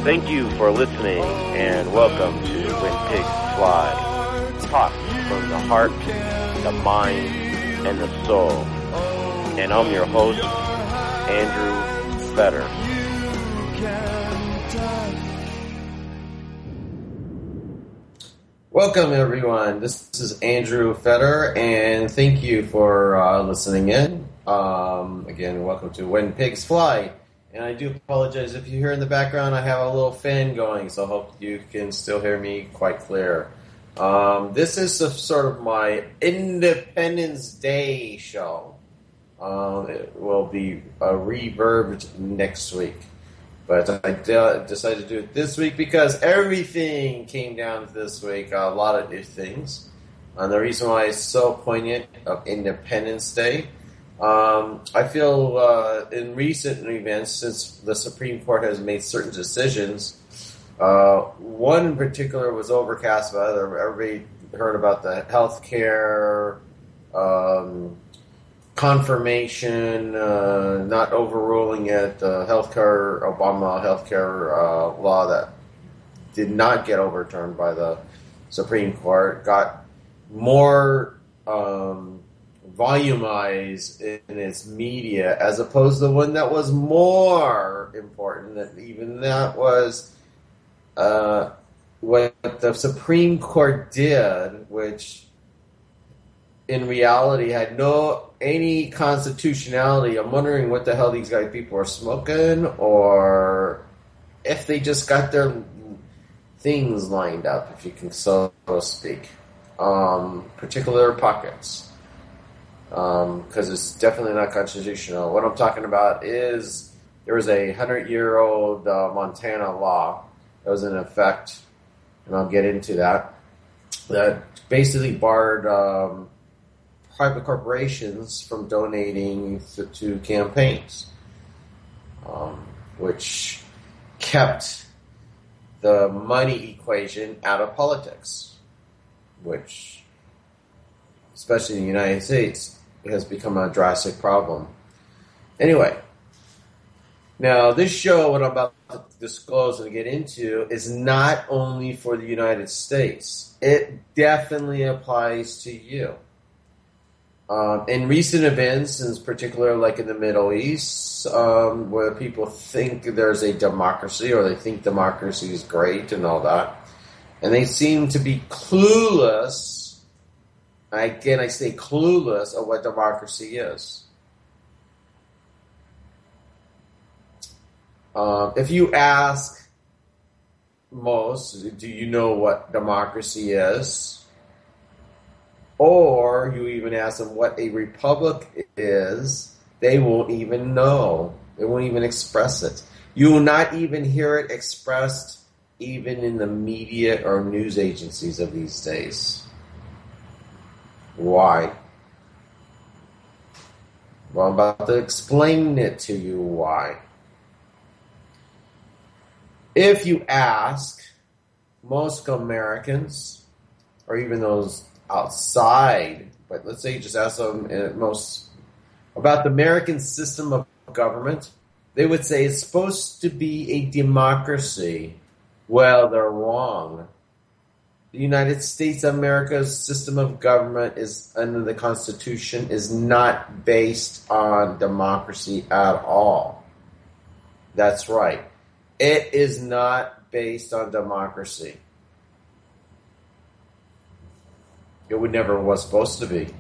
Thank you for listening, and welcome to When Pigs Fly. Talk from the heart, the mind, and the soul. And I'm your host, Andrew Fetter. Welcome, everyone. This is Andrew Fetter, and thank you for listening in. Again, welcome to When Pigs Fly. And I do apologize if you hear in the background, I have a little fan going, so I hope you can still hear me quite clear. This is sort of my Independence Day show. It will be reverbed next week. But I decided to do it this week because everything came down this week, a lot of new things. And the reason why it's so poignant of Independence Day, I feel in recent events, since the Supreme Court has made certain decisions, one in particular was overcast by other. Everybody heard about the health care confirmation, not overruling it, the Obama healthcare law that did not get overturned by the Supreme Court, got more volumized in its media, as opposed to the one that was more important. That even that was what the Supreme Court did, which in reality had any constitutionality. I'm wondering what the hell these people are smoking, or if they just got their things lined up, if you can so speak. Particular pockets. Because it's definitely not constitutional. What I'm talking about is there was a 100-year-old Montana law that was in effect, and I'll get into that basically barred private corporations from donating to campaigns, which kept the money equation out of politics, which, especially in the United States, has become a drastic problem. Anyway, now this show, what I'm about to disclose and get into, is not only for the United States. It definitely applies to you. In recent events, in particular like in the Middle East, where people think there's a democracy, or they think democracy is great and all that, and they seem to be clueless. Again, I say clueless of what democracy is. If you ask most, do you know what democracy is? Or you even ask them what a republic is, they won't even know. They won't even express it. You will not even hear it expressed even in the media or news agencies of these days. Why? Well, I'm about to explain it to you why. If you ask most Americans, or even those outside, but let's say you just ask them most about the American system of government, they would say it's supposed to be a democracy. Well, they're wrong. The United States of America's system of government is, under the Constitution, is not based on democracy at all. That's right. It is not based on democracy. It would never was supposed to be.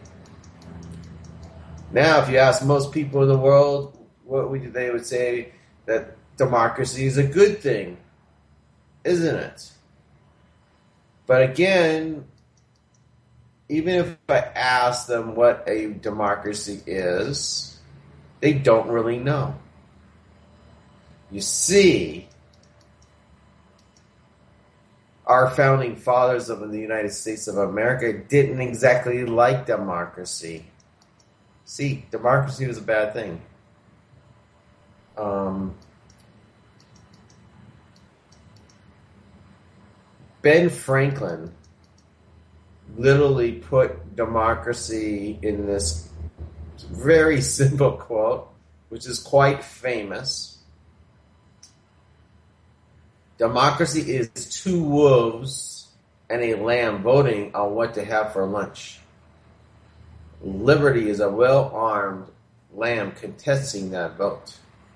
Now, if you ask most people in the world, they would say that democracy is a good thing, isn't it? But again, even if I ask them what a democracy is, they don't really know. You see, our founding fathers of the United States of America didn't exactly like democracy. See, democracy was a bad thing. Ben Franklin literally put democracy in this very simple quote, which is quite famous. Democracy is two wolves and a lamb voting on what to have for lunch. Liberty is a well-armed lamb contesting that vote.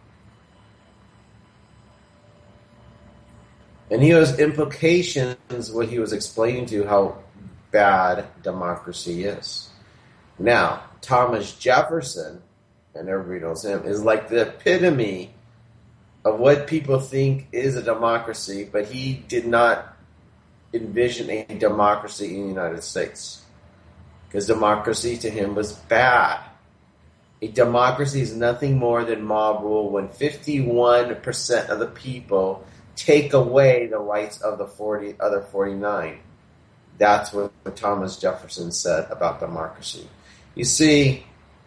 And he has implications what he was explaining to how bad democracy is. Now, Thomas Jefferson, and everybody knows him, is like the epitome of what people think is a democracy, but he did not envision a democracy in the United States. Because democracy to him was bad. A democracy is nothing more than mob rule when 51% of the people take away the rights of the other 49. That's what Thomas Jefferson said about democracy. You see,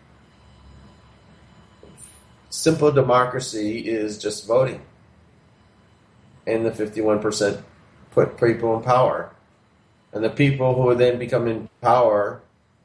simple democracy is just voting. And the 51% put people in power. And the people who then become in power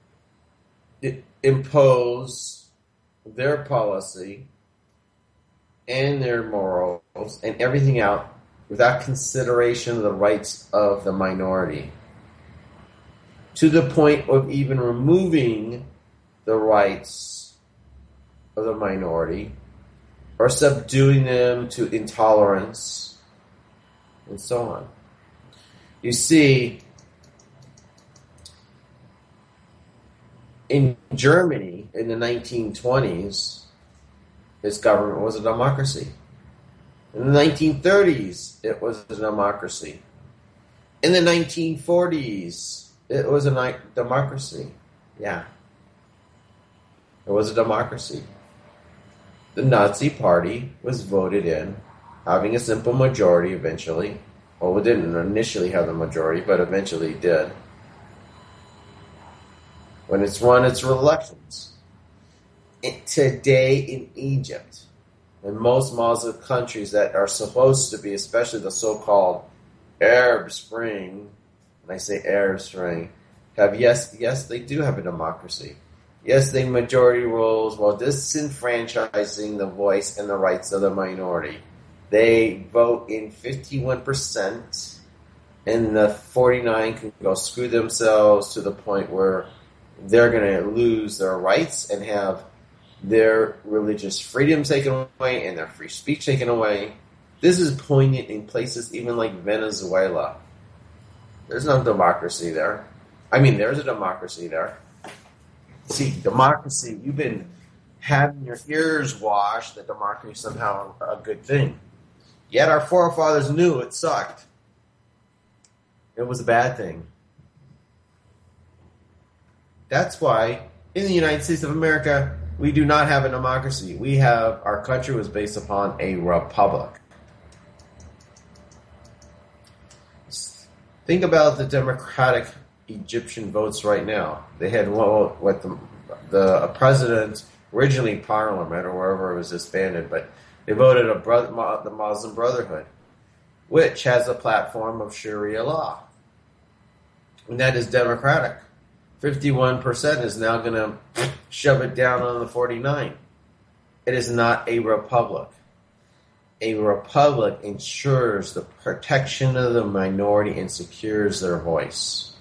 impose their policy and their morals and everything out without consideration of the rights of the minority. To the point of even removing the rights of the minority or subduing them to intolerance and so on. You see, in Germany in the 1920s, its government was a democracy. In the 1930s, it was a democracy. In the 1940s, it was a democracy. Yeah. It was a democracy. The Nazi Party was voted in, having a simple majority eventually. Well, it didn't initially have the majority, but eventually it did. When it's run its elections. Today in Egypt, and most Muslim countries that are supposed to be, especially the so-called Arab Spring, when I say Arab Spring, have yes, they do have a democracy. Yes, they majority rules while disenfranchising the voice and the rights of the minority. They vote in 51%, and the 49 can go screw themselves to the point where they're going to lose their rights and have their religious freedom taken away and their free speech taken away. This is poignant in places even like Venezuela. There's no democracy there. I mean, there's a democracy there. See, democracy, you've been having your ears washed that democracy is somehow a good thing. Yet our forefathers knew it sucked. It was a bad thing. That's why in the United States of America, we do not have a democracy. Our country was based upon a republic. Think about the democratic Egyptian votes right now. They had what the president, originally parliament or wherever it was disbanded, but they voted the Muslim Brotherhood, which has a platform of Sharia law. And that is democratic. 51% is now going to shove it down on the 49. It is not a republic. A republic ensures the protection of the minority and secures their voice.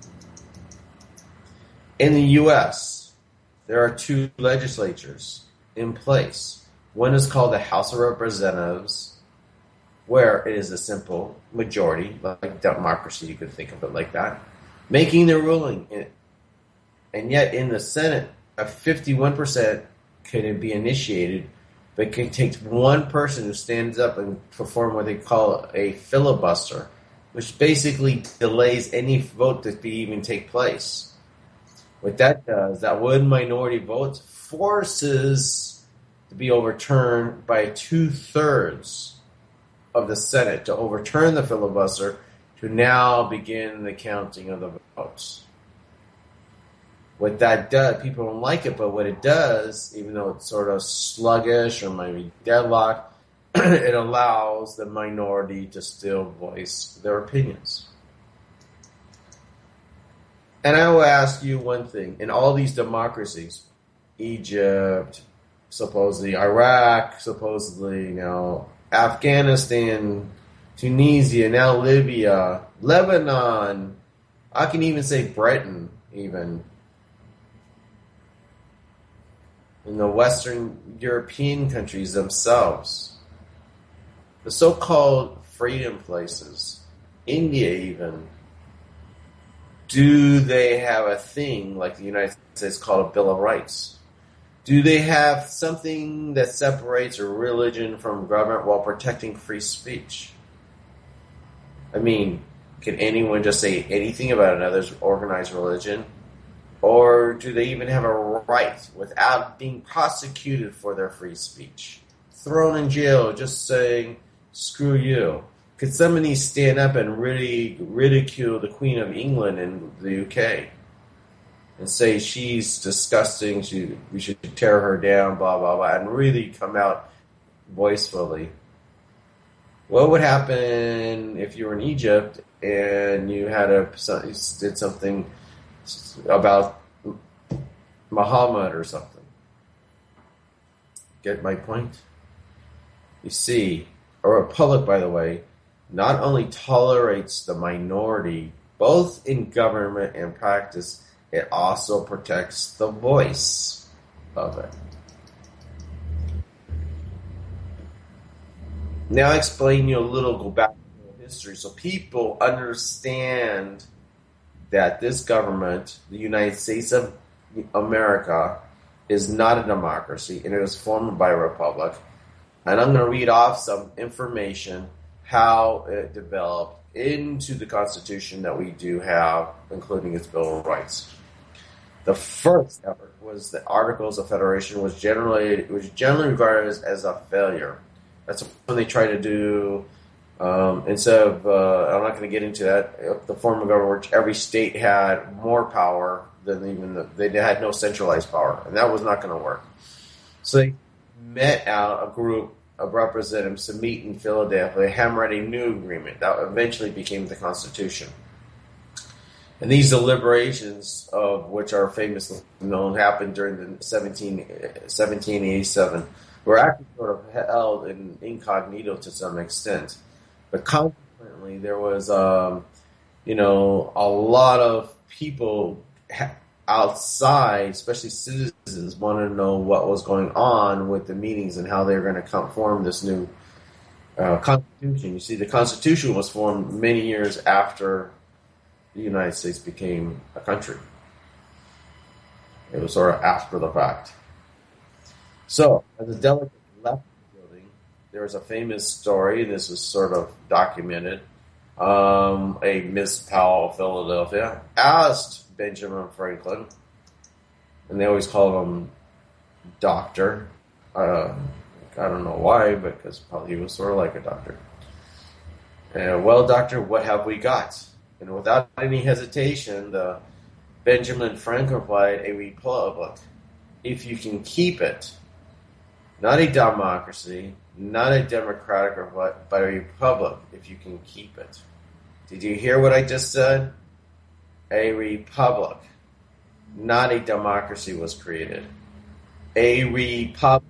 In the U.S., there are two legislatures in place. One is called the House of Representatives, where it is a simple majority, like democracy, you could think of it like that, making the ruling. And yet in the Senate, a 51% can be initiated, but it can take one person who stands up and perform what they call a filibuster, which basically delays any vote to even take place. What that does, that one minority vote forces to be overturned by 2/3 of the Senate to overturn the filibuster to now begin the counting of the votes. What that does, people don't like it, but what it does, even though it's sort of sluggish or maybe deadlocked, it allows the minority to still voice their opinions. And I will ask you one thing. In all these democracies, Egypt, supposedly Iraq, supposedly, Afghanistan, Tunisia, now Libya, Lebanon. I can even say Britain, even. In the Western European countries themselves. The so-called freedom places, India even, do they have a thing like the United States called a Bill of Rights? Do they have something that separates a religion from government while protecting free speech? I mean, can anyone just say anything about another's organized religion? Or do they even have a right without being prosecuted for their free speech? Thrown in jail just saying, screw you. Could somebody stand up and really ridicule the Queen of England in the UK and say she's disgusting, we should tear her down, blah, blah, blah, and really come out voicefully? What would happen if you were in Egypt and you did something about Muhammad or something? Get my point? You see, a republic, by the way, not only tolerates the minority, both in government and practice, it also protects the voice of it. Now I explain you a little, go back to history, so people understand that this government, the United States of America, is not a democracy, and it was formed by a republic. And I'm going to read off some information, how it developed into the Constitution that we do have, including its Bill of Rights. The first effort was the Articles of Federation was generally regarded as a failure. That's when they tried to do, instead of, I'm not going to get into that, the form of government where every state had more power than they had no centralized power, and that was not going to work. So they met out a group of representatives to meet in Philadelphia, hammer out a new agreement that eventually became the Constitution. And these deliberations, of which are famously known, happened during the 1787, were actually sort of held in incognito to some extent. But consequently, there was, a lot of people outside, especially citizens, wanted to know what was going on with the meetings and how they were going to form this new Constitution. You see, the Constitution was formed many years after the United States became a country. It was sort of after the fact. So, as the delegate left the building, there was a famous story, and this was sort of documented. A Miss Powell of Philadelphia asked Benjamin Franklin, and they always called him Doctor. I don't know why, because probably he was sort of like a doctor. Well, Doctor, what have we got? And without any hesitation, Benjamin Franklin replied, a republic, if you can keep it. Not a democracy, not a democratic republic, but a republic, if you can keep it. Did you hear what I just said? A republic, not a democracy, was created. A republic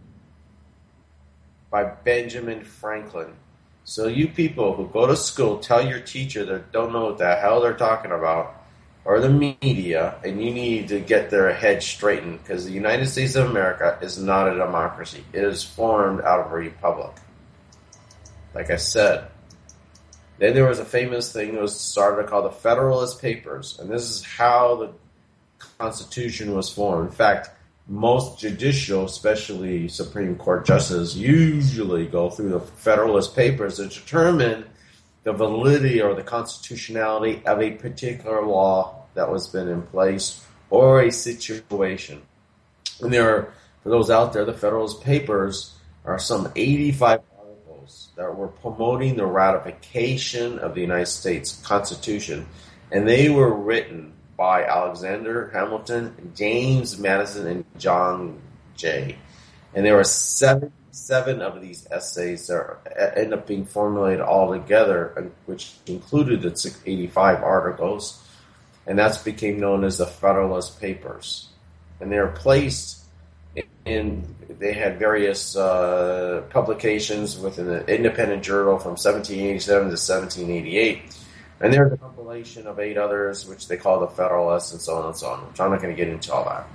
by Benjamin Franklin. So you people who go to school, tell your teacher that don't know what the hell they're talking about, or the media, and you need to get their head straightened, because the United States of America is not a democracy. It is formed out of a republic. Like I said. Then there was a famous thing that was started called the Federalist Papers, and this is how the Constitution was formed. In fact, most judicial, especially Supreme Court justices, usually go through the Federalist Papers to determine the validity or the constitutionality of a particular law that was been in place or a situation. And there are, for those out there, the Federalist Papers are some 85 articles that were promoting the ratification of the United States Constitution. And they were written by Alexander Hamilton, James Madison, and John Jay. And there were 77 of these essays that end up being formulated all together, which included the 85 articles, and that's became known as the Federalist Papers. And they were placed And they had various publications within the Independent Journal from 1787 to 1788. And there's a compilation of 8 others, which they call the Federalists, and so on and so on, which I'm not going to get into all that.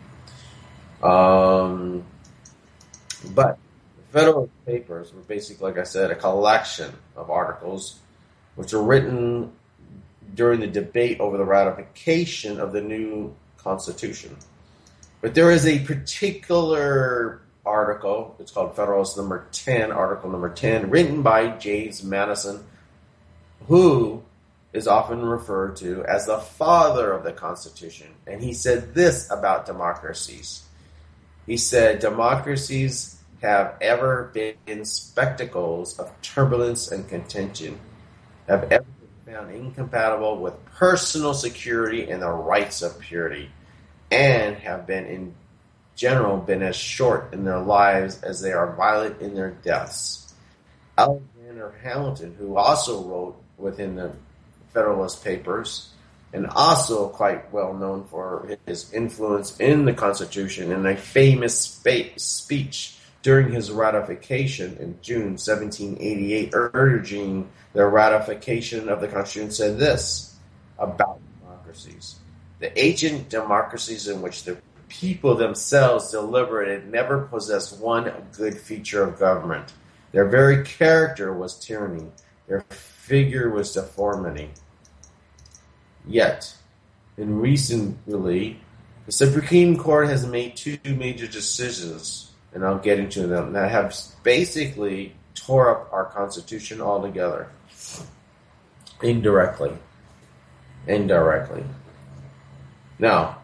But the Federalist Papers were basically, like I said, a collection of articles which were written during the debate over the ratification of the new Constitution. But there is a particular article, it's called Federalist number 10, article number 10, written by James Madison, who is often referred to as the father of the Constitution. And he said this about democracies. He said, democracies have ever been spectacles of turbulence and contention, have ever been found incompatible with personal security and the rights of purity, and have been in general been as short in their lives as they are violent in their deaths. Alexander Hamilton, who also wrote within the Federalist Papers, and also quite well known for his influence in the Constitution, in a famous speech during his ratification in June 1788, urging the ratification of the Constitution, said this about democracies. The ancient democracies in which the people themselves deliberated never possessed one good feature of government. Their very character was tyranny. Their figure was deformity. Yet, in recently, the Supreme Court has made 2 major decisions, and I'll get into them, that have basically tore up our Constitution altogether. Indirectly. Now,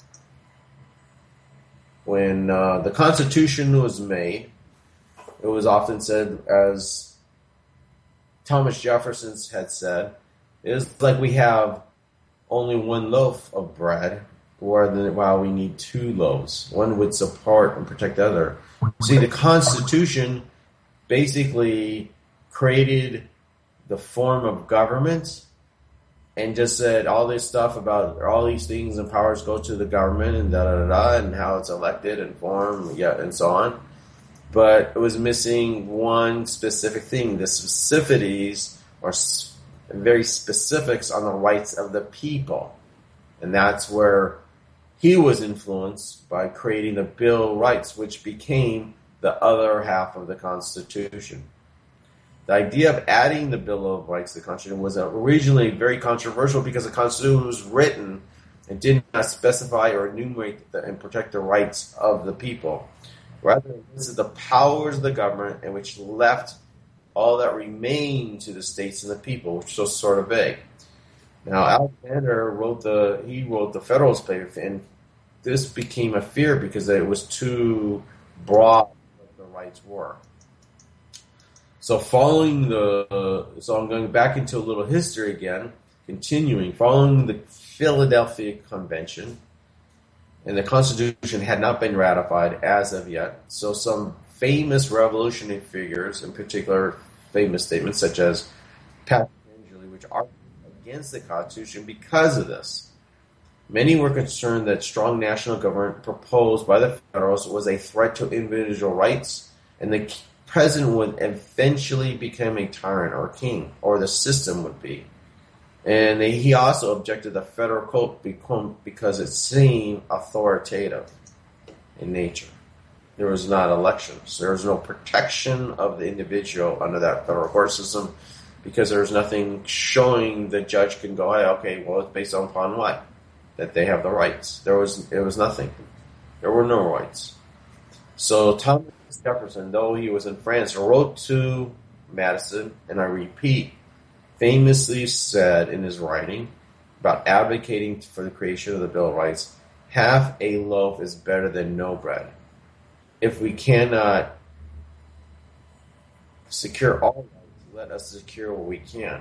when the Constitution was made, it was often said, as Thomas Jefferson had said, it's like we have only 1 loaf of bread, while we need 2 loaves. One would support and protect the other. See, the Constitution basically created the form of government and just said all this stuff about all these things and powers go to the government and and how it's elected and formed, and so on. But it was missing one specific thing. The specificities or very specifics on the rights of the people. And that's where he was influenced by creating the Bill of Rights, which became the other half of the Constitution. The idea of adding the Bill of Rights to the Constitution was originally very controversial because the Constitution was written and did not specify or enumerate and protect the rights of the people. Rather, this is the powers of the government, and which left all that remained to the states and the people, which was sort of vague. Now, Alexander wrote the Federalist Papers, and this became a fear because it was too broad what the rights were. So I'm going back into a little history again, continuing. Following the Philadelphia Convention, and the Constitution had not been ratified as of yet, so some famous revolutionary figures, in particular famous statements such as Patrick Henry, which argued against the Constitution because of this. Many were concerned that strong national government proposed by the Federalists was a threat to individual rights, and the president would eventually become a tyrant or king, or the system would be. And he also objected the federal code because it seemed authoritative in nature. There was not elections. There was no protection of the individual under that federal court system because there was nothing showing the judge can go, hey, okay, well, it's based upon what? That they have the rights. It was nothing. There were no rights. So Thomas Jefferson, though he was in France, wrote to Madison, and I repeat, famously said in his writing about advocating for the creation of the Bill of Rights, half a loaf is better than no bread. If we cannot secure all rights, let us secure what we can.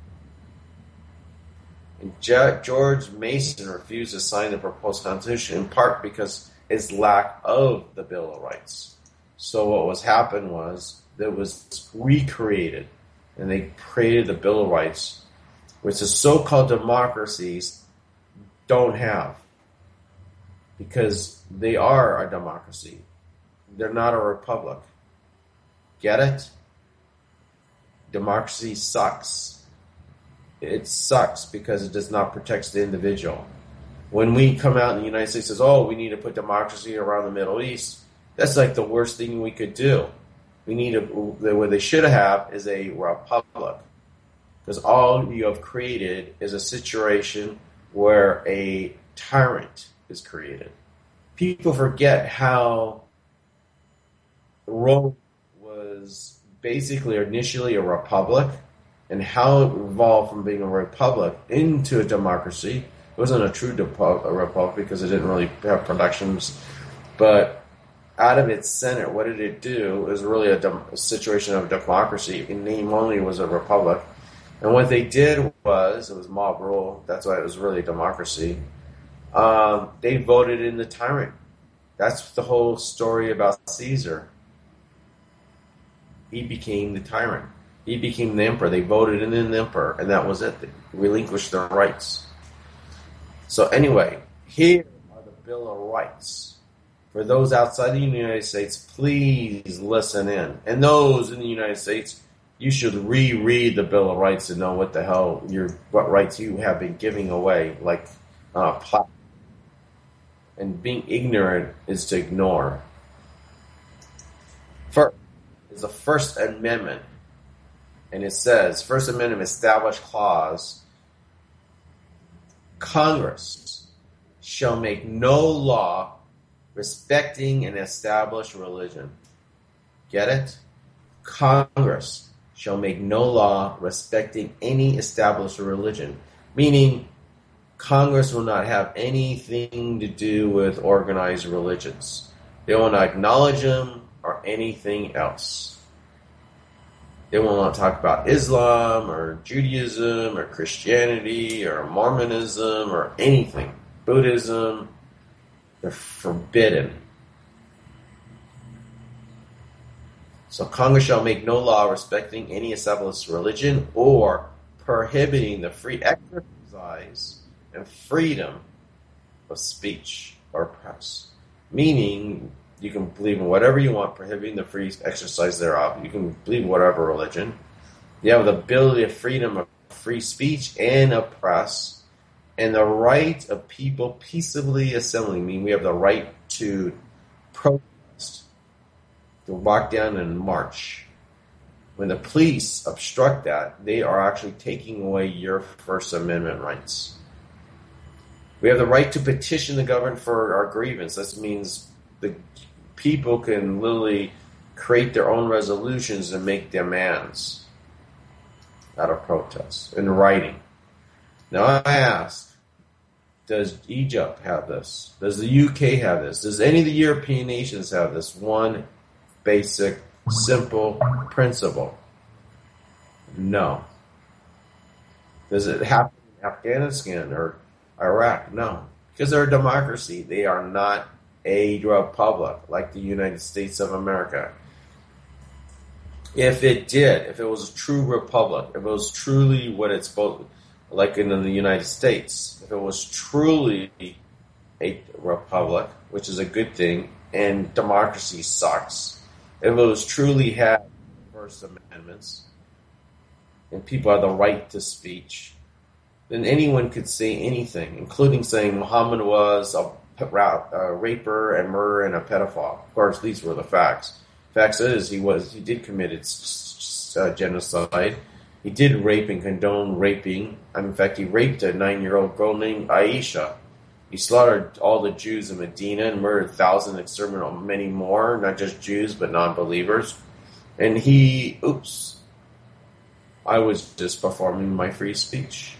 And George Mason refused to sign the proposed Constitution in part because his lack of the Bill of Rights. So what happened was that it was recreated, and they created the Bill of Rights, which the so-called democracies don't have. because they are a democracy. They're not a republic. Get it? Democracy sucks. It sucks because it does not protect the individual. When we come out in the United States and says, oh, we need to put democracy around the Middle East, that's like the worst thing we could do. We need what they should have is a republic. Because all you have created is a situation where a tyrant is created. People forget how Rome was basically initially a republic and how it evolved from being a republic into a democracy. It wasn't a true republic because it didn't really have productions. But out of its center, what did it do? It was really a situation of democracy. In name only, it was a republic. And what they did was, it was mob rule. That's why it was really a democracy. They voted in the tyrant. That's the whole story about Caesar. He became the tyrant. He became the emperor. They voted in the emperor, and that was it. They relinquished their rights. So anyway, here are the Bill of Rights. For those outside the United States, please listen in. And those in the United States, you should reread the Bill of Rights to know what the hell what rights you have been giving away, like plot. And being ignorant is to ignore. First is the First Amendment. And it says, First Amendment established clause, Congress shall make no law respecting an established religion. Get it? Congress shall make no law respecting any established religion. Meaning, Congress will not have anything to do with organized religions. They will not acknowledge them or anything else. They will not talk about Islam or Judaism or Christianity or Mormonism or anything. Buddhism. They're forbidden. So Congress shall make no law respecting any established religion or prohibiting the free exercise and freedom of speech or press. Meaning, you can believe in whatever you want, prohibiting the free exercise thereof. You can believe in whatever religion. You have the ability of freedom of free speech and of press, and the right of people peaceably assembling. Meaning we have the right to protest, to walk down and march. When the police obstruct that, they are actually taking away your First Amendment rights. We have the right to petition the government for our grievance. This means the people can literally create their own resolutions and make demands out of protests in writing. Now I ask, does Egypt have this? Does the UK have this? Does any of the European nations have this one basic, simple principle? No. Does it happen in Afghanistan or Iraq? No. Because they're a democracy. They are not a republic like the United States of America. If it was a true republic, if it was truly what it's supposed to be, like in the United States, if it was truly a republic, which is a good thing, and democracy sucks, if it was truly had First Amendments, and people have the right to speech, then anyone could say anything, including saying Muhammad was a raper and murderer and a pedophile. Of course, these were the facts. Facts is he did commit genocide. He did rape and condone raping. In fact, he raped a 9-year-old girl named Aisha. He slaughtered all the Jews in Medina and murdered thousands, exterminated many more, not just Jews but non-believers. And I was just performing my free speech.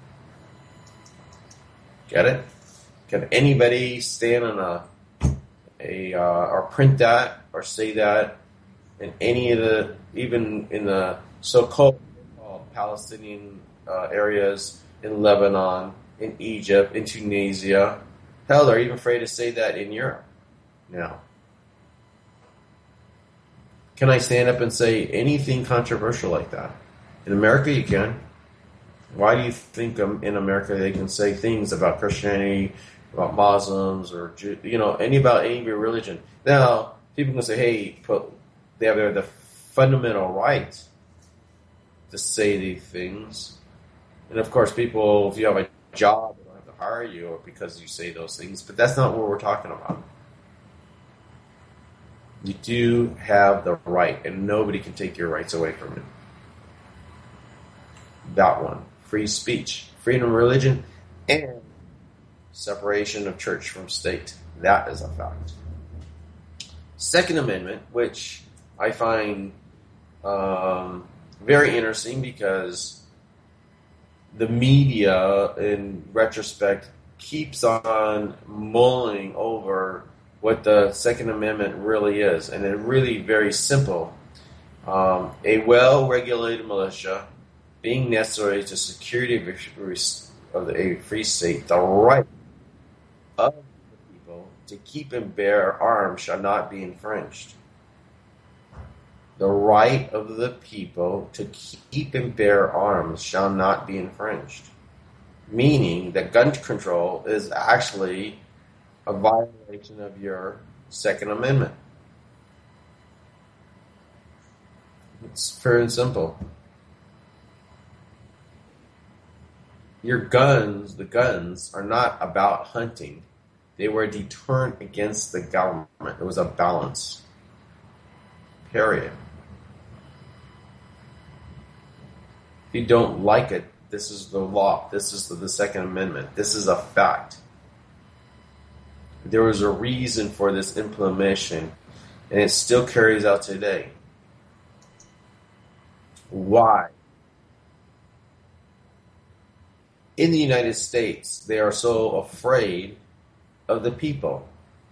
Get it? Can anybody stand on or print that or say that in any of the, even in the so-called Palestinian areas in Lebanon, in Egypt, in Tunisia? Hell, they're even afraid to say that in Europe now. Can I stand up and say anything controversial like that? In America, you can. Why do you think in America they can say things about Christianity, about Muslims or about any religion. Now, people can say, "Hey, they have the fundamental right to say these things," and of course, people, if you have a job, they don't have to hire you or because you say those things. But that's not what we're talking about. You do have the right, and nobody can take your rights away from you. That one, free speech, freedom of religion, and separation of church from state. That is a fact. Second Amendment, which I find very interesting because the media, in retrospect, keeps on mulling over what the Second Amendment really is. And it's really very simple. A well-regulated militia being necessary to security of a free state, the right of the people to keep and bear arms shall not be infringed. The right of the people to keep and bear arms shall not be infringed. Meaning that gun control is actually a violation of your Second Amendment. It's fair and simple. The guns are not about hunting. They were a deterrent against the government. It was a balance. Period. If you don't like it, this is the law. This is the Second Amendment. This is a fact. There was a reason for this implementation, and it still carries out today. Why? In the United States, they are so afraid of the people.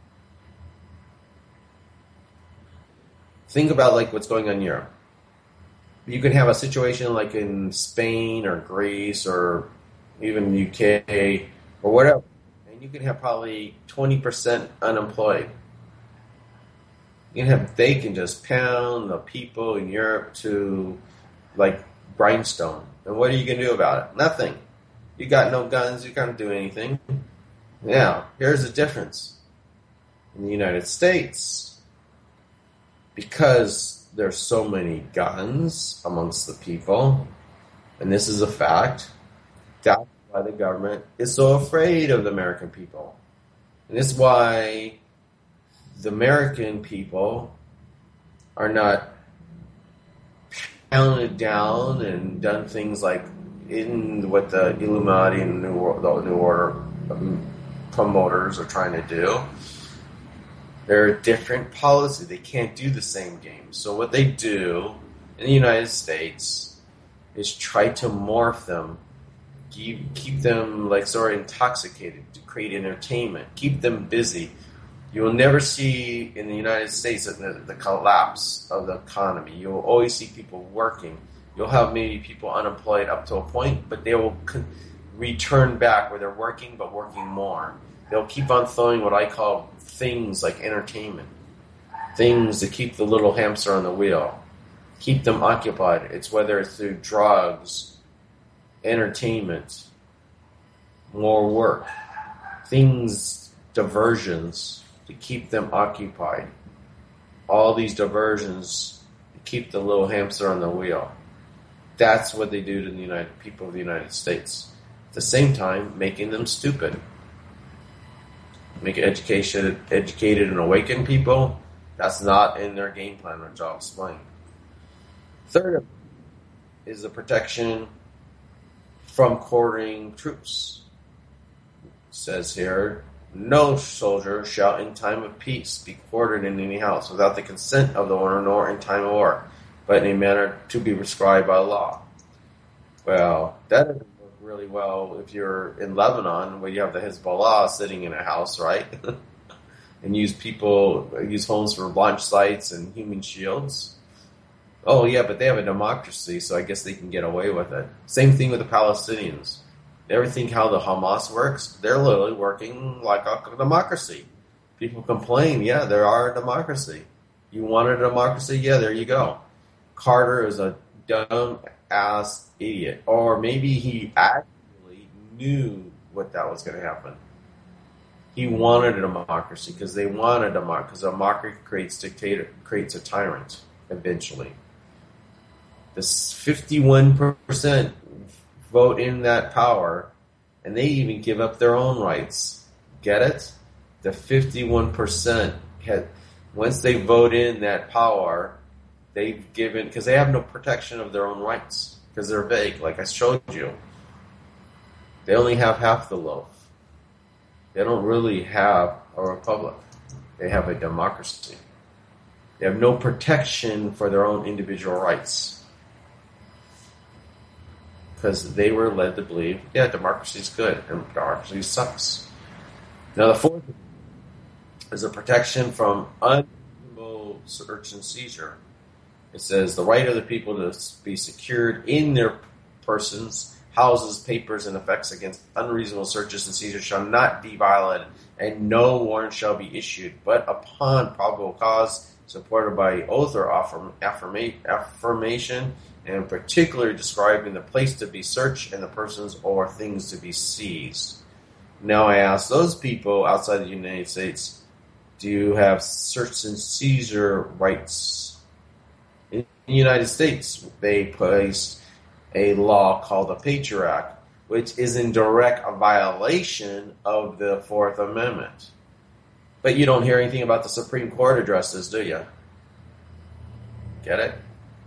Think about what's going on in Europe. You can have a situation like in Spain or Greece or even UK or whatever, and you can have probably 20% unemployed. They can just pound the people in Europe to grindstone. And what are you going to do about it? Nothing. You got no guns, you can't do anything. Now, here's the difference. In the United States, because there's so many guns amongst the people, and this is a fact, that's why the government is so afraid of the American people. And this is why the American people are not pounded down and done things like in what the Illuminati and the New Order promoters are trying to do. They're a different policy. They can't do the same game. So what they do in the United States is try to morph them, keep them intoxicated, to create entertainment, keep them busy. You will never see in the United States the collapse of the economy. You will always see people working. You'll have maybe people unemployed up to a point, but they will return back where they're working, but working more. They'll keep on throwing what I call things like entertainment. Things to keep the little hamster on the wheel. Keep them occupied. It's whether it's through drugs, entertainment, more work. Things, diversions to keep them occupied. All these diversions to keep the little hamster on the wheel. That's what they do to the people of the United States. At the same time, making them stupid. Make educated and awakened people. That's not in their game plan, which I'll explain. Third is the protection from quartering troops. It says here, no soldier shall in time of peace be quartered in any house without the consent of the owner, nor in time of war, but in a manner to be prescribed by law. Well, that doesn't work really well if you're in Lebanon, where you have the Hezbollah sitting in a house, right? And use homes for launch sites and human shields. Oh yeah, but they have a democracy, so I guess they can get away with it. Same thing with the Palestinians. Everything how the Hamas works, they're literally working like a democracy. People complain, yeah, there are a democracy. You want a democracy? Yeah, there you go. Carter is a dumb-ass idiot. Or maybe he actually knew that was going to happen. He wanted a democracy because they wanted a democracy, because a democracy creates a tyrant eventually. This 51% vote in that power, and they even give up their own rights. Get it? The 51% once they vote in that power, they've given, because they have no protection of their own rights, because they're vague, like I showed you. They only have half the loaf. They don't really have a republic. They have a democracy. They have no protection for their own individual rights. Because they were led to believe, yeah, democracy is good, and democracy sucks. Now, the fourth is a protection from unreasonable search and seizure. It says the right of the people to be secured in their persons, houses, papers, and effects against unreasonable searches and seizures shall not be violated, and no warrant shall be issued, but upon probable cause, supported by oath or affirmation, and particularly describing the place to be searched and the persons or things to be seized. Now I ask those people outside the United States, do you have search and seizure rights? In the United States, they placed a law called the Patriot Act, which is in direct violation of the Fourth Amendment. But you don't hear anything about the Supreme Court addresses, do you? Get it?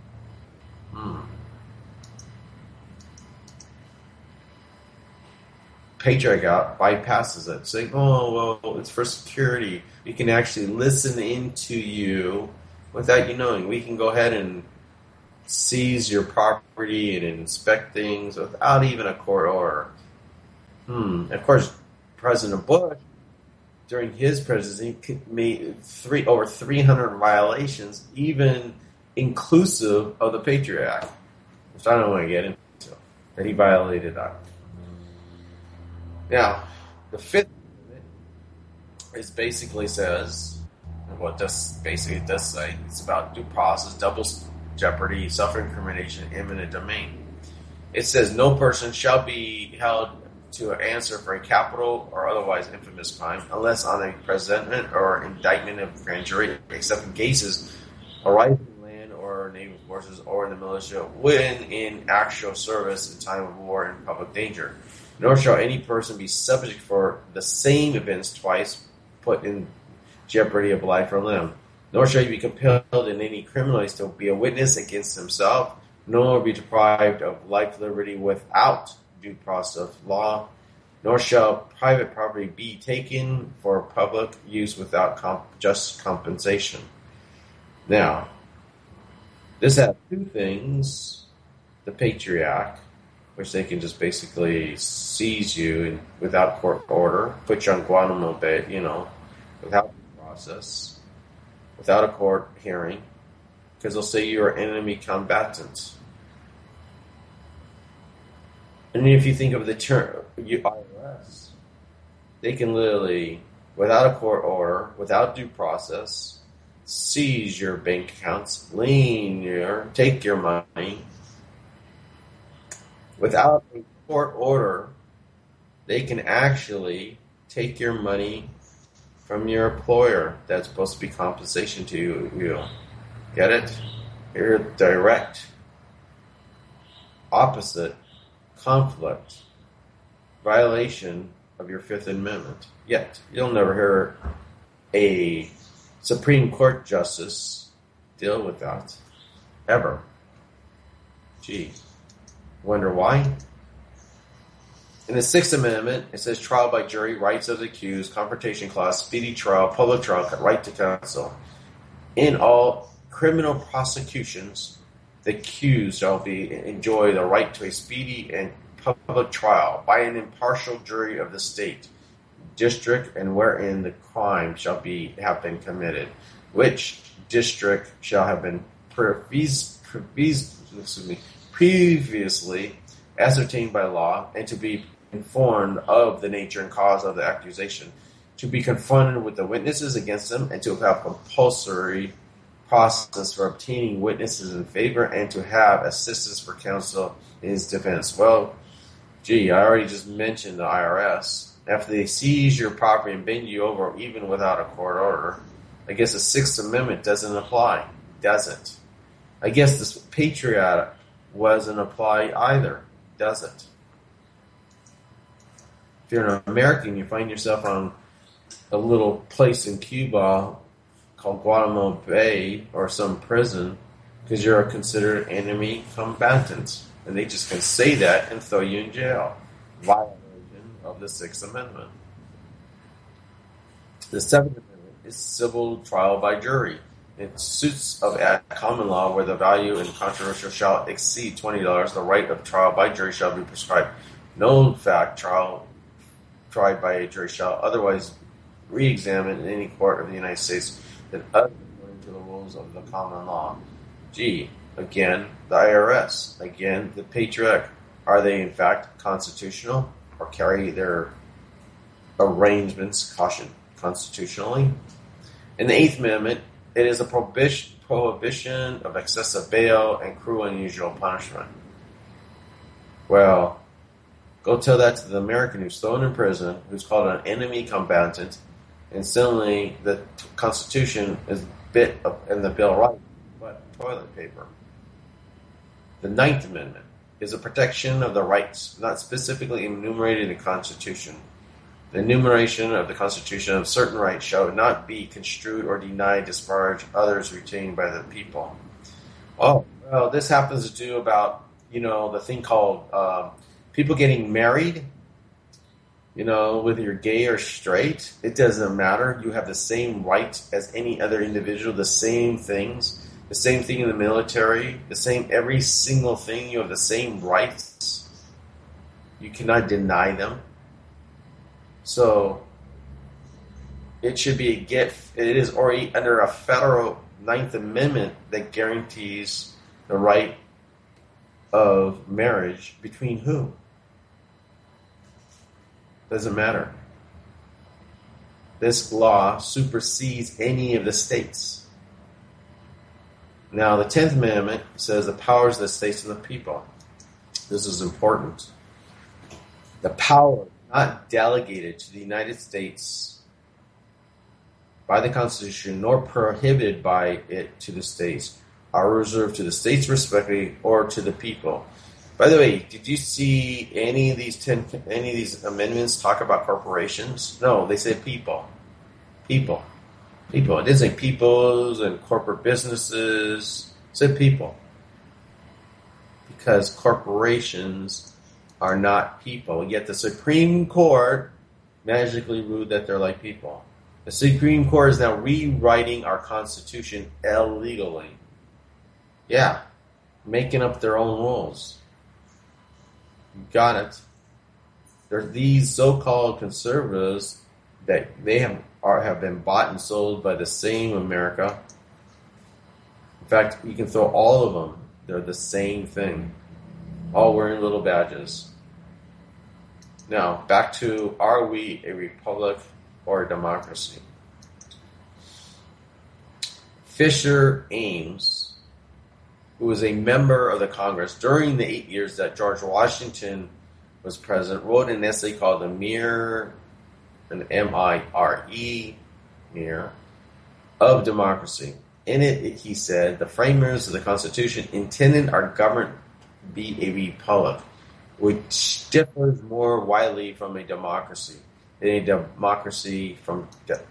Patriot Act bypasses it, saying, oh, well, it's for security. We can actually listen into you without you knowing. We can go ahead and seize your property and inspect things without even a court order. Of course, President Bush, during his presidency, made over 300 violations, even inclusive of the Patriot Act, which I don't want to get into, that he violated that. Now, the Fifth Amendment is basically says, what this basically does say, it's about due process, double jeopardy, self-incrimination, eminent domain. It says no person shall be held to answer for a capital or otherwise infamous crime unless on a presentment or indictment of grand jury, except in cases arising in land or naval forces or in the militia when in actual service in time of war and public danger. Nor shall any person be subject for the same events twice put in jeopardy of life or limb. Nor shall he be compelled in any criminal case to be a witness against himself, nor be deprived of life, liberty without due process of law. Nor shall private property be taken for public use without just compensation. Now, this has two things: the Patriot Act, which they can just basically seize you without court order, put you on Guantanamo Bay, without due process, without a court hearing, because they'll say you're an enemy combatant. And if you think of the term IRS, they can literally, without a court order, without due process, seize your bank accounts, take your money. Without a court order, they can actually take your money from your employer. That's supposed to be compensation to you. Get it? You're direct, opposite, conflict, violation of your Fifth Amendment. Yet, you'll never hear a Supreme Court justice deal with that. Ever. Gee. Wonder why? In the Sixth Amendment, it says trial by jury, rights of the accused, confrontation clause, speedy trial, public trial, right to counsel. In all criminal prosecutions, the accused shall enjoy the right to a speedy and public trial by an impartial jury of the state, district, and wherein the crime shall have been committed, which district shall have been previously ascertained by law, and to be informed of the nature and cause of the accusation, to be confronted with the witnesses against them, and to have compulsory process for obtaining witnesses in favor, and to have assistance for counsel in his defense. Well, I already just mentioned the IRS. after they seize your property and bend you over even without a court order, I guess the Sixth Amendment doesn't apply. Doesn't. I guess this Patriot wasn't apply either. Doesn't. If you're an American, you find yourself on a little place in Cuba called Guantanamo Bay or some prison because you're considered enemy combatant. And they just can say that and throw you in jail. Violation of the Sixth Amendment. The Seventh Amendment is civil trial by jury. In suits of common law where the value in controversial shall exceed $20, the right of trial by jury shall be prescribed. No fact trial tried by a jury shall otherwise re-examined in any court of the United States than other according to the rules of the common law. G. Again, the IRS. Again, the Patriot. Are they in fact constitutional or carry their arrangements constitutionally? In the Eighth Amendment, it is a prohibition of excessive bail and cruel and unusual punishment. Well, go tell that to the American who's thrown in prison, who's called an enemy combatant, and suddenly the Constitution is bit of, and the Bill of Rights, but toilet paper. The Ninth Amendment is a protection of the rights not specifically enumerated in the Constitution. The enumeration of the Constitution of certain rights shall not be construed or denied, disparage others retained by the people. Oh, well, this happens to do about, the thing called people getting married. Whether you're gay or straight, it doesn't matter. You have the same rights as any other individual, the same things, the same thing in the military, the same every single thing. You have the same rights. You cannot deny them. So it should be a gift. It is already under a federal Ninth Amendment that guarantees the right of marriage between who? Doesn't matter. This law supersedes any of the states. Now, the 10th Amendment says the powers of the states and the people. This is important. The power not delegated to the United States by the Constitution nor prohibited by it to the states are reserved to the states respectively or to the people. By the way, did you see any of these amendments talk about corporations? No, they said people. People. It didn't say peoples and corporate businesses. It said people. Because corporations are not people. Yet the Supreme Court magically ruled that they're like people. The Supreme Court is now rewriting our Constitution illegally. Yeah, making up their own rules. You got it. There's these so-called conservatives that they have been bought and sold by the same America. In fact, you can throw all of them. They're the same thing. All wearing little badges. Now, back to, are we a republic or a democracy? Fisher Ames, who was a member of the Congress during the 8 years that George Washington was president, wrote an essay called The Mirror, an M-I-R-E, Mirror, of Democracy. In it, he said, the framers of the Constitution intended our government to be a republic, which differs more widely from a democracy than a democracy from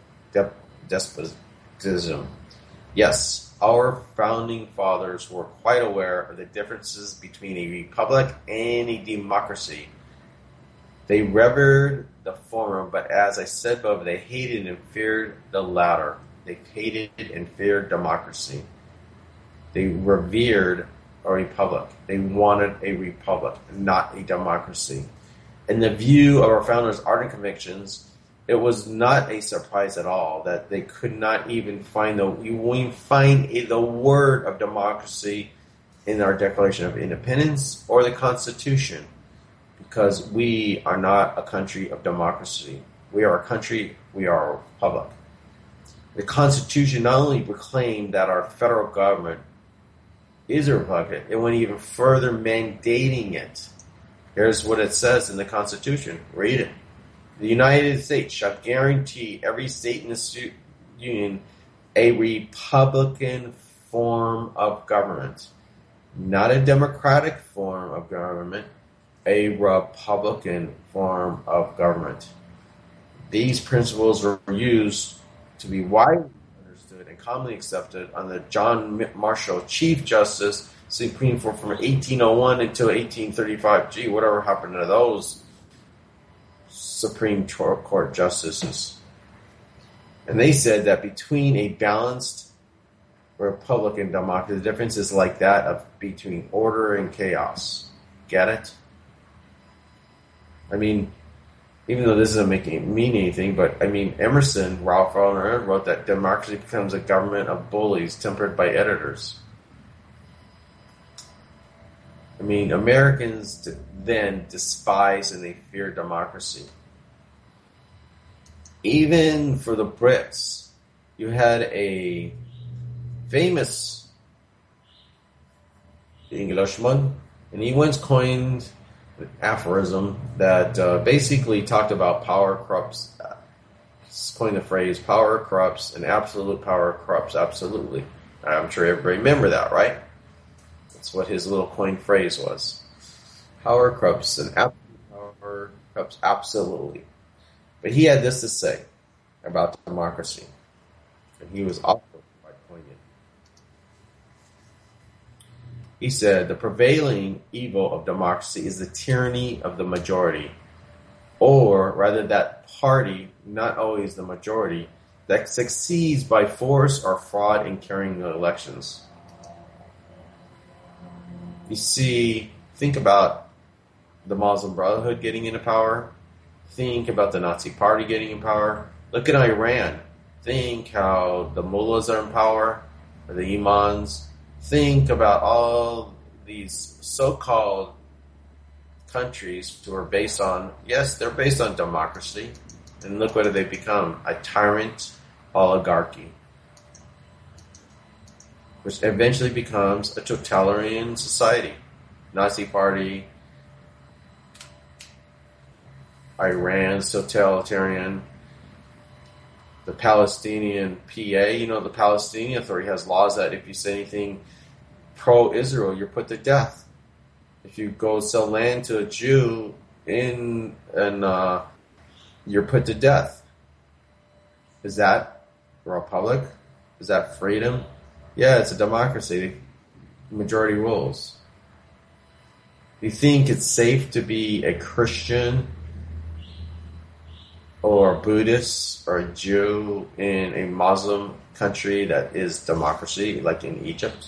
despotism. Yes, our founding fathers were quite aware of the differences between a republic and a democracy. They revered the former, but as I said above, they hated and feared the latter. They hated and feared democracy. They revered a republic. They wanted a republic, not a democracy. In the view of our founders' ardent convictions, it was not a surprise at all that they could not even find the word of democracy in our Declaration of Independence or the Constitution, because we are not a country of democracy. We are a country, we are a republic. The Constitution not only proclaimed that our federal government is a republic, it went even further mandating it. Here's what it says in the Constitution. Read it. The United States shall guarantee every state in the Union a Republican form of government. Not a democratic form of government, a Republican form of government. These principles were used to be widely understood and commonly accepted under John Marshall, Chief Justice, Supreme Court from 1801 until 1835. Gee, whatever happened to those Supreme Court justices? And they said that between a balanced Republican democracy, the difference is like that of between order and chaos. Get it? I mean, even though this doesn't mean anything, but I mean, Emerson, Ralph Waldo Emerson, wrote that democracy becomes a government of bullies tempered by editors. I mean, Americans then despise and they fear democracy. Even for the Brits, you had a famous Englishman, and he once coined an aphorism that basically talked about power corrupts. Coined the phrase "power corrupts," and absolute power corrupts absolutely. I'm sure everybody remember that, right? That's what his little coined phrase was. Power corrupts, and absolute power corrupts absolutely. But he had this to say about democracy, and he was also quite poignant. He said, "The prevailing evil of democracy is the tyranny of the majority, or rather that party, not always the majority, that succeeds by force or fraud in carrying the elections." You see, think about the Muslim Brotherhood getting into power. Think about the Nazi Party getting in power. Look at Iran. Think how the mullahs are in power, or the imams. Think about all these so-called countries who are based on, yes, they're based on democracy. And look what they become, a tyrant oligarchy, which eventually becomes a totalitarian society. Nazi Party, Iran's totalitarian, the Palestinian PA, the Palestinian Authority has laws that if you say anything pro-Israel, you're put to death. If you go sell land to a Jew you're put to death. Is that a republic? Is that freedom? Yeah, it's a democracy. Majority rules. You think it's safe to be a Christian or a Buddhist or a Jew in a Muslim country that is democracy, like in Egypt?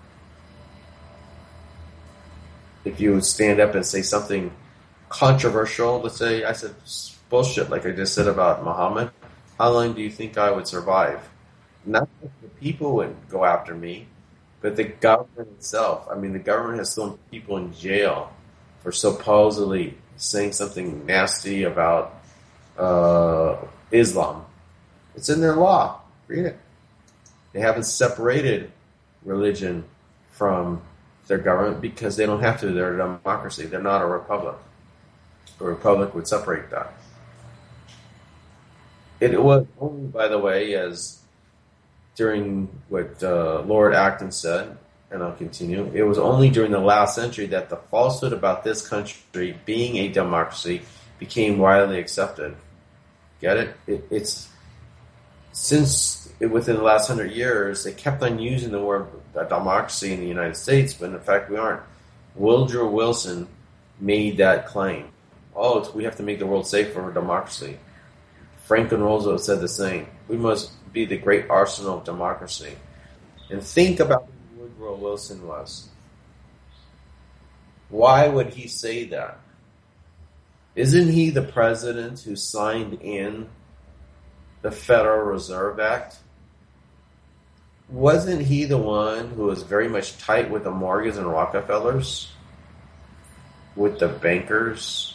If you would stand up and say something controversial, let's say I said bullshit like I just said about Muhammad, how long do you think I would survive? Not that the people would go after me, but the government itself. I mean, the government has thrown people in jail for supposedly saying something nasty about Islam. It's in their law. Read it. They haven't separated religion from their government because they don't have to. They're a democracy. They're not a republic. A republic would separate that. It was only, by the way, as during what Lord Acton said, and I'll continue, it was only during the last century that the falsehood about this country being a democracy became widely accepted. Get it? It's since within the last 100 years, they kept on using the word democracy in the United States, but in fact we aren't. Woodrow Wilson made that claim. We have to make the world safe for democracy. Franklin Roosevelt said the same. We must be the great arsenal of democracy. And think about who Woodrow Wilson was. Why would he say that? Isn't he the president who signed in the Federal Reserve Act? Wasn't he the one who was very much tight with the Morgans and Rockefellers? With the bankers?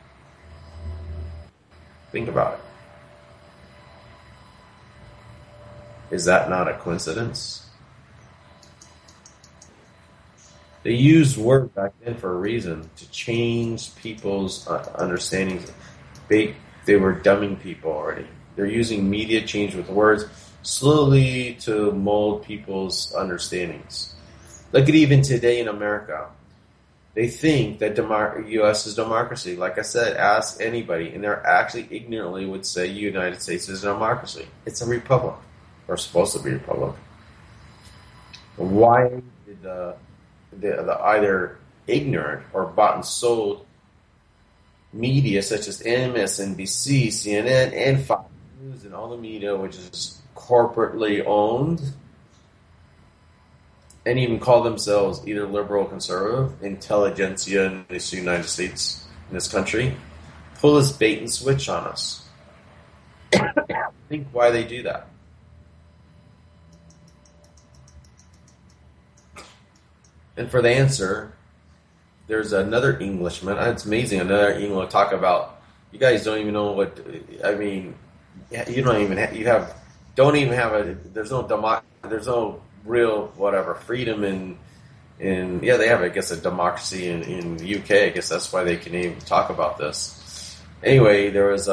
Think about it. Is that not a coincidence? They used words back then for a reason, to change people's understandings. they were dumbing people already. They're using media change with words slowly to mold people's understandings. Look at even today in America. They think that U.S. is democracy. Like I said, ask anybody, and they're actually ignorantly would say United States is a democracy. It's a republic, or supposed to be a republic. Why did the either ignorant or bought and sold media such as MSNBC, CNN, and Fox News, and all the media which is corporately owned, and even call themselves either liberal or conservative, intelligentsia in the United States, in this country, pull this bait and switch on us. Think why they do that. And for the answer, there's another Englishman. It's amazing. Another Englishman talk about. You guys don't even know what. I mean, you don't even have. You have. Don't even have a. There's no There's no real whatever freedom in. Yeah, they have. I guess a democracy in the UK. I guess that's why they can even talk about this. Anyway, there was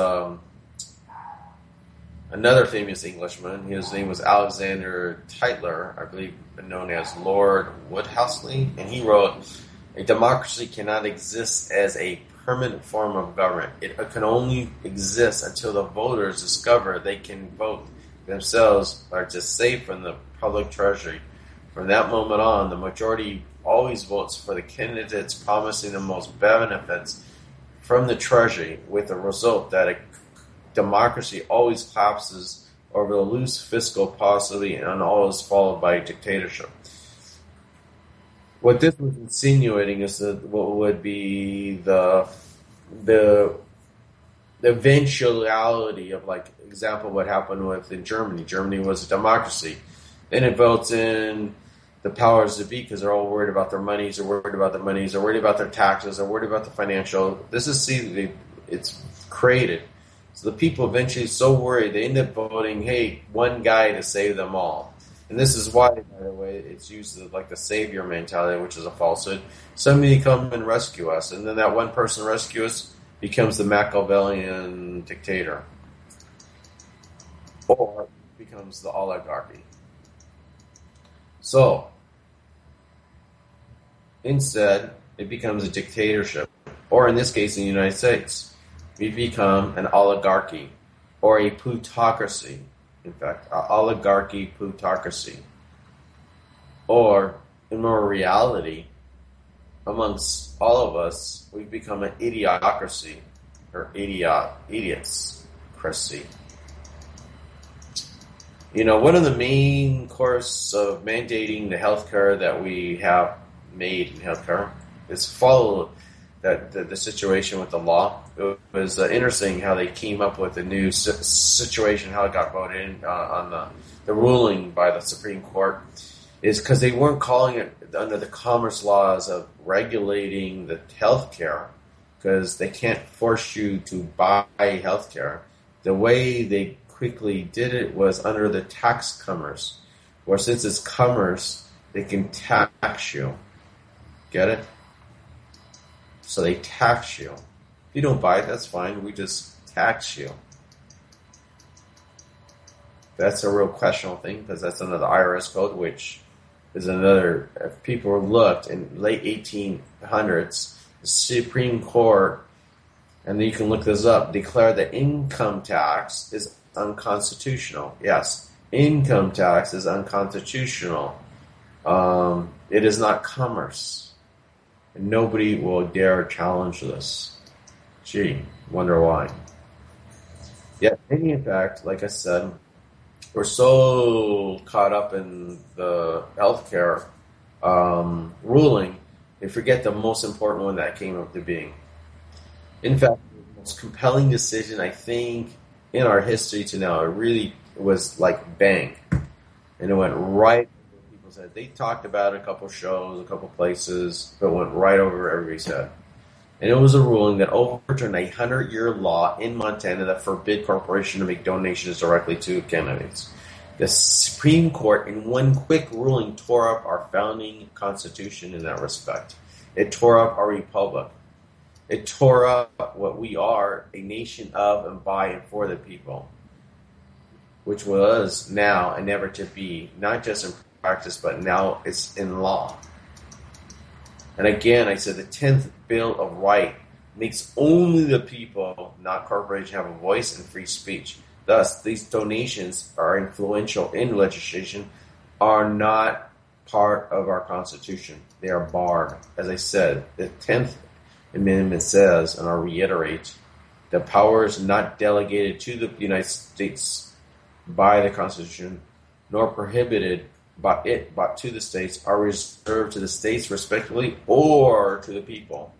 another famous Englishman. His name was Alexander Tytler, I believe, known as Lord Woodhouseley, and he wrote, "A democracy cannot exist as a permanent form of government. It can only exist until the voters discover they can vote themselves or just save from the public treasury. From that moment on, the majority always votes for the candidates promising the most benefits from the treasury, with the result that a democracy always collapses over the loose fiscal policy and always followed by dictatorship." What this was insinuating is that what would be the eventuality of, like, example, what happened in Germany. Germany was a democracy. Then it votes in the powers that be because they're all worried about their monies, they're worried about their taxes, they're worried about the financial. It's created. So the people eventually so worried, they end up voting, hey, one guy to save them all. And this is why, by the way, it's used as like the savior mentality, which is a falsehood. Somebody come and rescue us, and then that one person rescue us becomes the Machiavellian dictator. Or becomes the oligarchy. So, instead, it becomes a dictatorship. Or in this case, in the United States, we become an oligarchy or a plutocracy. In fact, an oligarchy plutocracy. Or, in more reality, amongst all of us, we've become an idiocracy or idiocracy. You know, one of the main course of mandating the healthcare that we have made in healthcare is follow the situation with the law. It was interesting how they came up with a new situation, how it got voted in on the ruling by the Supreme Court, is because they weren't calling it under the commerce laws of regulating the healthcare, because they can't force you to buy healthcare. The way they quickly did it was under the tax commerce, where since it's commerce, they can tax you. Get it? So they tax you. If you don't buy it, that's fine. We just tax you. That's a real questionable thing, because that's under the IRS code, which is another. If people looked in late 1800s, the Supreme Court, and you can look this up, declared that income tax is unconstitutional. Yes, income tax is unconstitutional. It is not commerce. And nobody will dare challenge this. Gee, wonder why. Yet, in fact, like I said, we're so caught up in the healthcare ruling, they forget the most important one that came up to being. In fact, the most compelling decision, I think, in our history to now, it really was like bang. And it went right over people's head. They talked about it a couple shows, a couple places, but it went right over everybody's head. And it was a ruling that overturned a 100-year law in Montana that forbid corporations to make donations directly to candidates. The Supreme Court, in one quick ruling, tore up our founding constitution in that respect. It tore up our republic. It tore up what we are, a nation of and by and for the people, which was now and never to be, not just in practice, but now it's in law. And again, I said the 10th Bill of Rights makes only the people, not corporations, have a voice and free speech. Thus, these donations are influential in legislation, are not part of our Constitution. They are barred. As I said, the 10th Amendment says, and I'll reiterate, the power is not delegated to the United States by the Constitution, nor prohibited by it, but to the states, are reserved to the states respectively or to the people.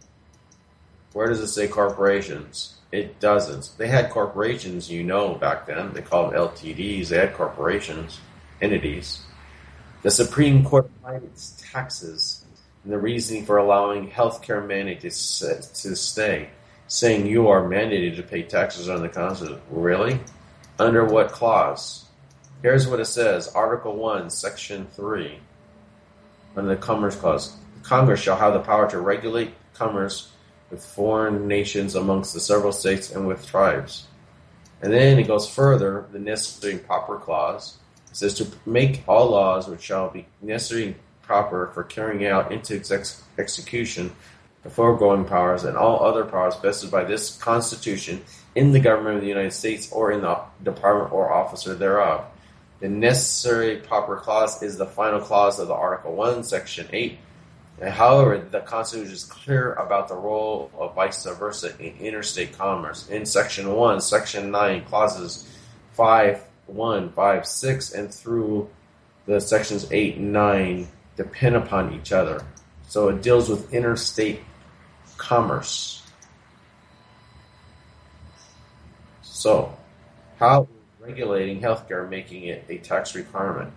Where does it say corporations? It doesn't. They had corporations, back then. They called them LTDs. They had corporations, entities. The Supreme Court applied its taxes and the reasoning for allowing healthcare mandate to stay, saying you are mandated to pay taxes on the Constitution. Really? Under what clause? Here's what it says. Article 1, Section 3, under the Commerce Clause. Congress shall have the power to regulate commerce with foreign nations amongst the several states and with tribes. And then it goes further, the necessary and proper clause. It says to make all laws which shall be necessary and proper for carrying out into execution the foregoing powers and all other powers vested by this Constitution in the government of the United States or in the department or officer thereof. The necessary proper clause is the final clause of the Article 1, Section 8. However, the Constitution is clear about the role of vice versa in interstate commerce. In Section 1, Section 9, clauses 5, 1, 5, 6, and through the Sections 8 and 9 depend upon each other. So it deals with interstate commerce. So, how is regulating healthcare making it a tax requirement?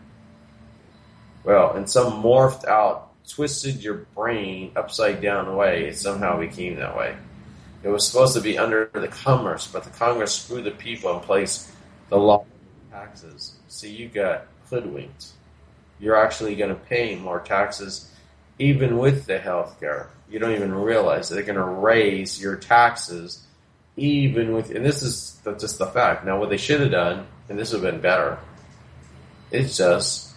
Well, in some morphed out, twisted your brain upside down way, it somehow became that way. It was supposed to be under the commerce, but the Congress screwed the people and placed the law on taxes. So you got hoodwinked. You're actually going to pay more taxes even with the health care. You don't even realize that they're going to raise your taxes even with, and this is just the fact. Now what they should have done, and this would have been better, it's just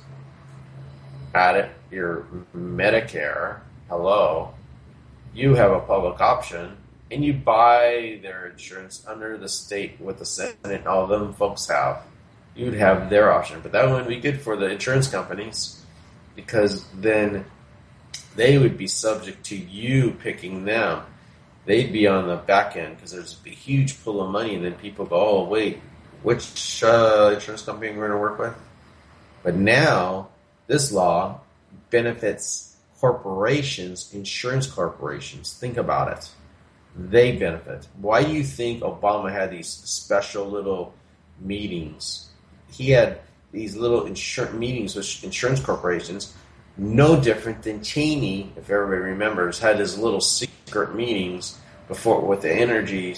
added your Medicare, you have a public option, and you buy their insurance under the state what the Senate and all of them folks have. You would have their option. But that wouldn't be good for the insurance companies, because then they would be subject to you picking them. They'd be on the back end because there's a huge pool of money, and then people go, oh, wait, which insurance company are we going to work with? But now, this law benefits corporations, insurance corporations. Think about it. They benefit. Why do you think Obama had these special little meetings? He had these little meetings with insurance corporations, no different than Cheney, if everybody remembers, had his little secret meetings before with the energy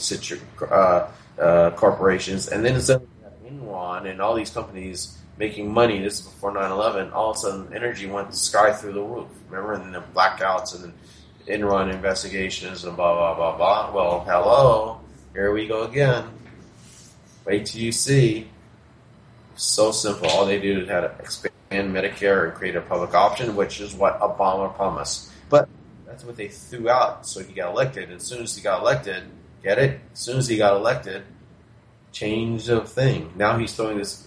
corporations, and then instead of Enron and all these companies making money, this is before 9/11, all of a sudden energy went sky through the roof. Remember, and the blackouts and the Enron investigations and blah, blah, blah, blah. Well, hello, here we go again. Wait till you see. So simple. All they did is had to expand Medicare and create a public option, which is what Obama promised. But that's what they threw out. So he got elected. And as soon as he got elected, get it? As soon as he got elected, change of thing. Now he's throwing this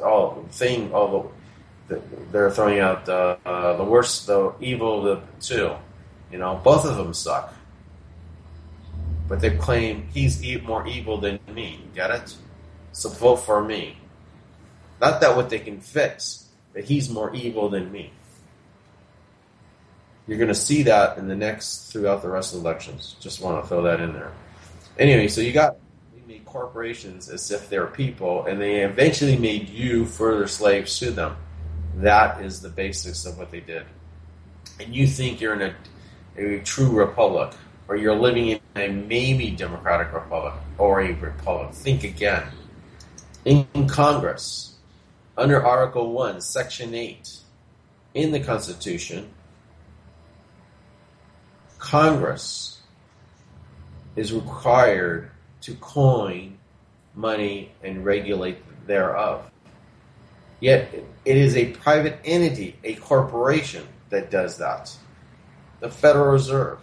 they're throwing out the worst, the evil, the two. Both of them suck. But they claim he's more evil than me. Get it? So vote for me. Not that what they can fix, but he's more evil than me. You're going to see that throughout the rest of the elections. Just want to throw that in there. Anyway, so they made corporations as if they're people, and they eventually made you further slaves to them. That is the basics of what they did. And you think you're in a true republic, or you're living in a maybe democratic republic, or a republic. Think again. In Congress, under Article 1, Section 8, in the Constitution, Congress is required to coin money and regulate thereof. Yet it is a private entity, a corporation, that does that. The Federal Reserve.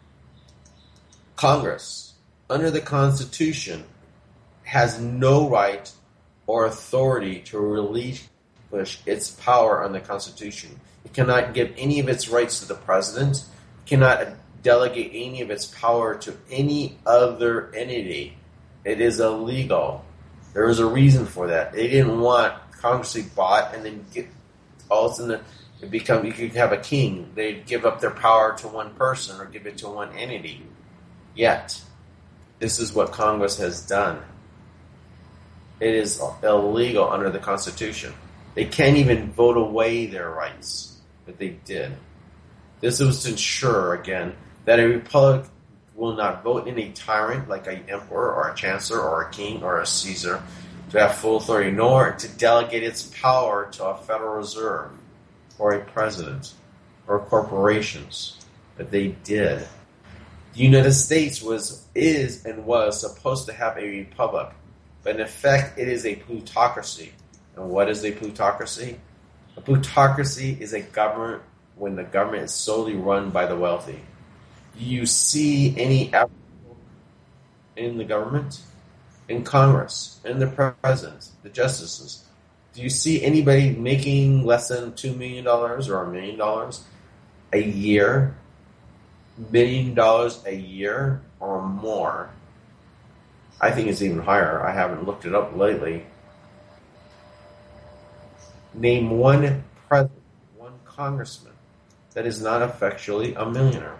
Congress, under the Constitution, has no right or authority to relinquish its power on the Constitution. It cannot give any of its rights to the president. It cannot delegate any of its power to any other entity. It is illegal. There is a reason for that. They didn't want Congress to be bought and then get all of a sudden you could have a king. They'd give up their power to one person or give it to one entity. Yet, this is what Congress has done. It is illegal under the Constitution. They can't even vote away their rights, but they did. This was to ensure, again, that a republic will not vote in a tyrant like an emperor or a chancellor or a king or a Caesar to have full authority, nor to delegate its power to a Federal Reserve or a president or corporations. But they did. The United States is supposed to have a republic, but in effect it is a plutocracy. And what is a plutocracy? A plutocracy is a government when the government is solely run by the wealthy. Do you see any in the government, in Congress, in the president, the justices? Do you see anybody making less than $2 million or $1 million a year? $1 million a year or more? I think it's even higher. I haven't looked it up lately. Name one president, one congressman that is not effectually a millionaire.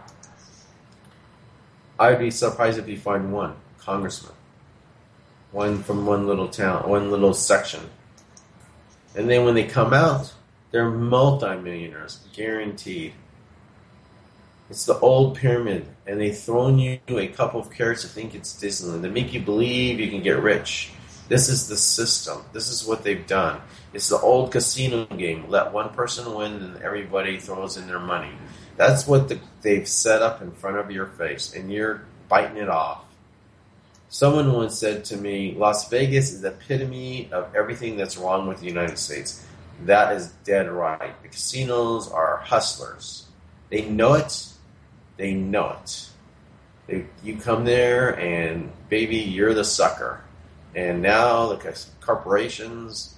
I'd be surprised if you find one congressman. One from one little town, one little section. And then when they come out, they're multimillionaires, guaranteed. It's the old pyramid, and they've thrown you a couple of carrots to think it's Disneyland. They make you believe you can get rich. This is the system. This is what they've done. It's the old casino game. Let one person win, and everybody throws in their money. That's what they've set up in front of your face, and you're biting it off. Someone once said to me, Las Vegas is the epitome of everything that's wrong with the United States. That is dead right. The casinos are hustlers. They know it. They know it. You come there and, baby, you're the sucker. And now the corporations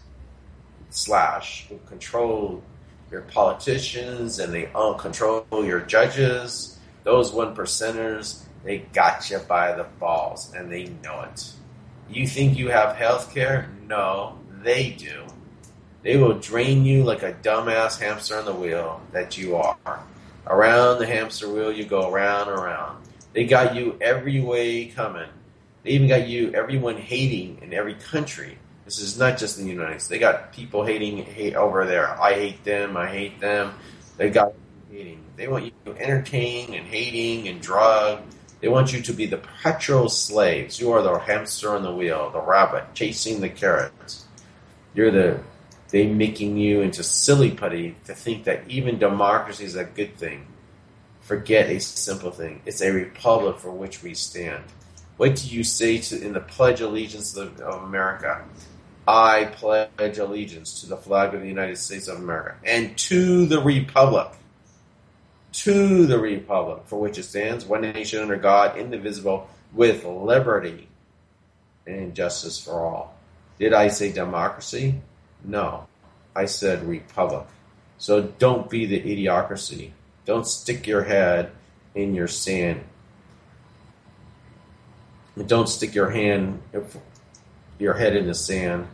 control your politicians, and they all control your judges. Those one percenters, they got you by the balls, and they know it. You think you have health care? No, they do. They will drain you like a dumbass hamster on the wheel that you are. Around the hamster wheel, you go around and around. They got you every way coming. They even got everyone hating in every country. This is not just in the United States. They got people hate over there. I hate them. I hate them. They got hating. They want you to entertain and hating and drug. They want you to be the perpetual slaves. You are the hamster on the wheel, the rabbit chasing the carrots. They making you into silly putty to think that even democracy is a good thing. Forget a simple thing. It's a republic for which we stand. What do you say in the Pledge of Allegiance of America? I pledge allegiance to the flag of the United States of America and to the republic. To the republic for which it stands, one nation under God, indivisible, with liberty and justice for all. Did I say democracy? No, I said republic. So don't be the idiocracy. Don't stick your head in your sand. Don't stick your head in the sand.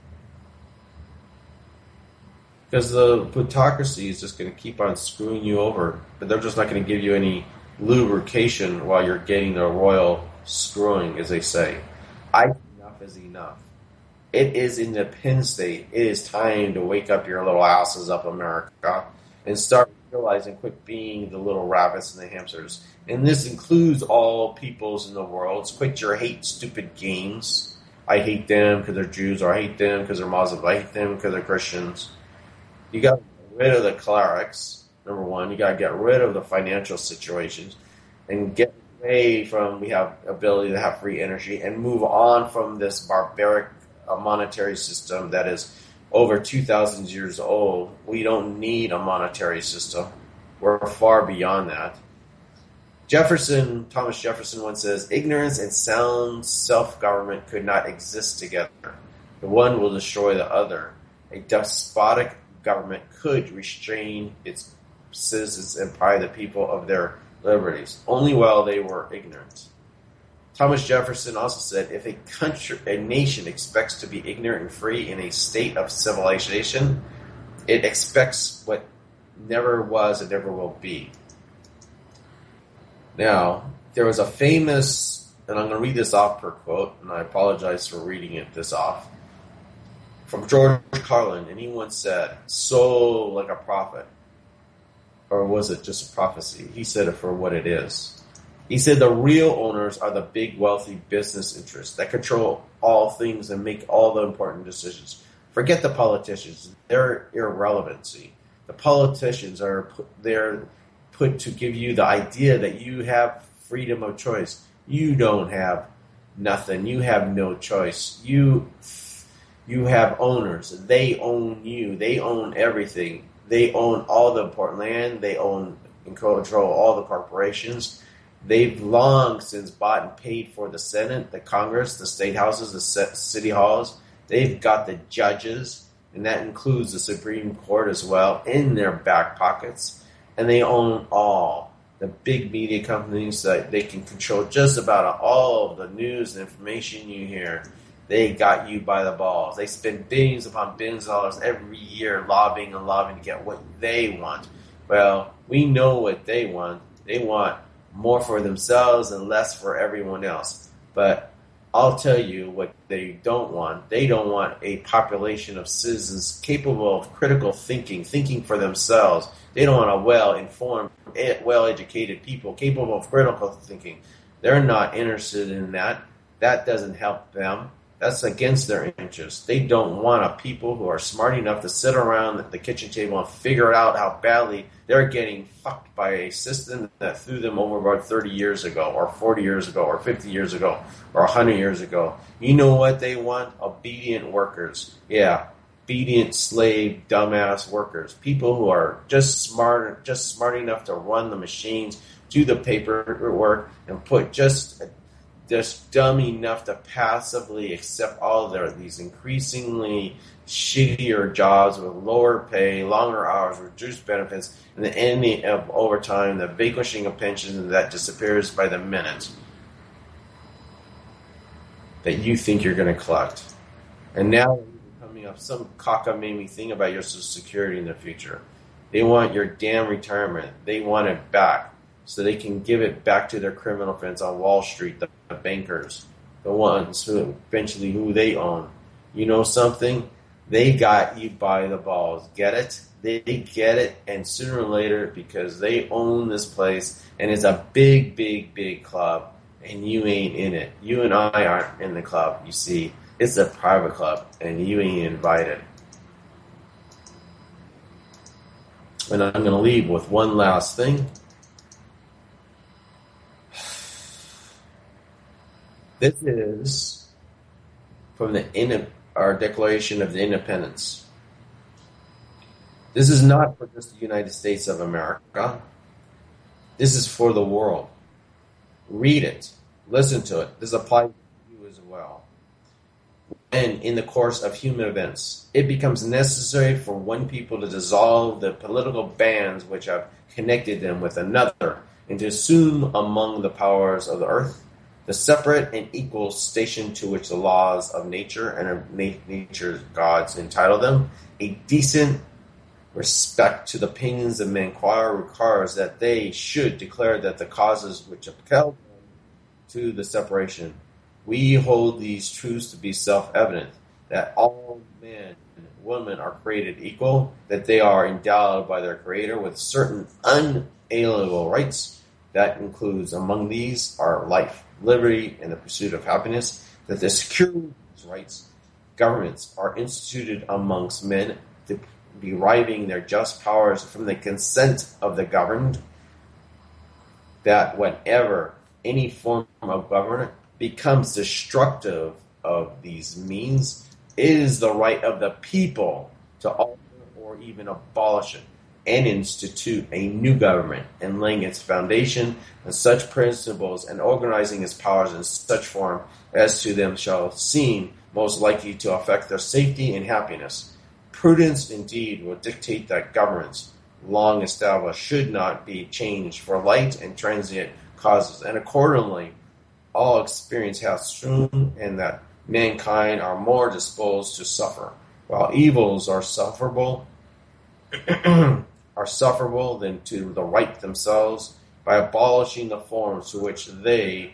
Because the plutocracy is just going to keep on screwing you over. But they're just not going to give you any lubrication while you're getting the royal screwing, as they say. Enough is enough. It is in the Penn State. It is time to wake up your little asses up, America, and start realizing, quit being the little rabbits and the hamsters. And this includes all peoples in the world. Quit your hate stupid games. I hate them because they're Jews, or I hate them because they're Muslims. I hate them because they're Christians. You got to get rid of the clerics, number one. You got to get rid of the financial situations and get away from, we have ability to have free energy and move on from this barbaric monetary system that is over 2,000 years old. We don't need a monetary system. We're far beyond that. Thomas Jefferson once says, ignorance and sound self-government could not exist together. The one will destroy the other. A despotic government could restrain its citizens and deprive the people of their liberties, only while they were ignorant. Thomas Jefferson also said, if a nation expects to be ignorant and free in a state of civilization, it expects what never was and never will be. Now, there was a famous, and I'm going to read this off per quote, and I apologize for reading this off, from George Carlin, and he once said, sow like a prophet. Or was it just a prophecy? He said it for what it is. He said the real owners are the big, wealthy business interests that control all things and make all the important decisions. Forget the politicians. They're irrelevancy. The politicians are put to give you the idea that you have freedom of choice. You don't have nothing. You have no choice. You have owners. They own you. They own everything. They own all the important land. They own and control all the corporations. They've long since bought and paid for the Senate, the Congress, the state houses, the city halls. They've got the judges, and that includes the Supreme Court as well, in their back pockets. And they own all the big media companies that they can control just about all of the news and information you hear. They got you by the balls. They spend billions upon billions of dollars every year lobbying to get what they want. Well, we know what they want. They want more for themselves and less for everyone else. But I'll tell you what they don't want. They don't want a population of citizens capable of critical thinking for themselves. They don't want a well-informed, well-educated people capable of critical thinking. They're not interested in that. That doesn't help them. That's against their interests. They don't want a people who are smart enough to sit around at the kitchen table and figure out how badly they're getting fucked by a system that threw them overboard 30 years ago, or 40 years ago, or 50 years ago, or 100 years ago. You know what they want? Obedient workers. Yeah, obedient slave, dumbass workers. People who are just smart enough to run the machines, do the paperwork, and put just dumb enough to passively accept all of these increasingly shittier jobs with lower pay, longer hours, reduced benefits, and the ending of overtime, the vanquishing of pensions that disappears by the minute that you think you're going to collect. And now you're coming up some cockamamie thing about your Social Security in the future. They want your damn retirement. They want it back, so they can give it back to their criminal friends on Wall Street, the bankers, the ones who eventually who they own. You know something? They got you by the balls. Get it? They get it, and sooner or later, because they own this place, and it's a big, big, big club, and you ain't in it. You and I aren't in the club, you see. It's a private club, and you ain't invited. And I'm going to leave with one last thing. This is from our Declaration of the Independence. This is not for just the United States of America. This is for the world. Read it. Listen to it. This applies to you as well. And in the course of human events, it becomes necessary for one people to dissolve the political bands which have connected them with another, and to assume among the powers of the earth the separate and equal station to which the laws of nature and of nature's gods entitle them. A decent respect to the opinions of men requires that they should declare that the causes which impel them to the separation. We hold these truths to be self-evident, that all men and women are created equal, that they are endowed by their Creator with certain unalienable rights. That includes, among these, are life, liberty, and the pursuit of happiness, that the security of these rights, governments are instituted amongst men, deriving their just powers from the consent of the governed, that whenever any form of government becomes destructive of these means, it is the right of the people to alter or even abolish it and institute a new government, and laying its foundation on such principles and organizing its powers in such form as to them shall seem most likely to affect their safety and happiness. Prudence indeed will dictate that governments long established should not be changed for light and transient causes, and accordingly all experience has shown and that mankind are more disposed to suffer, while evils are sufferable than to the right themselves, by abolishing the forms to which they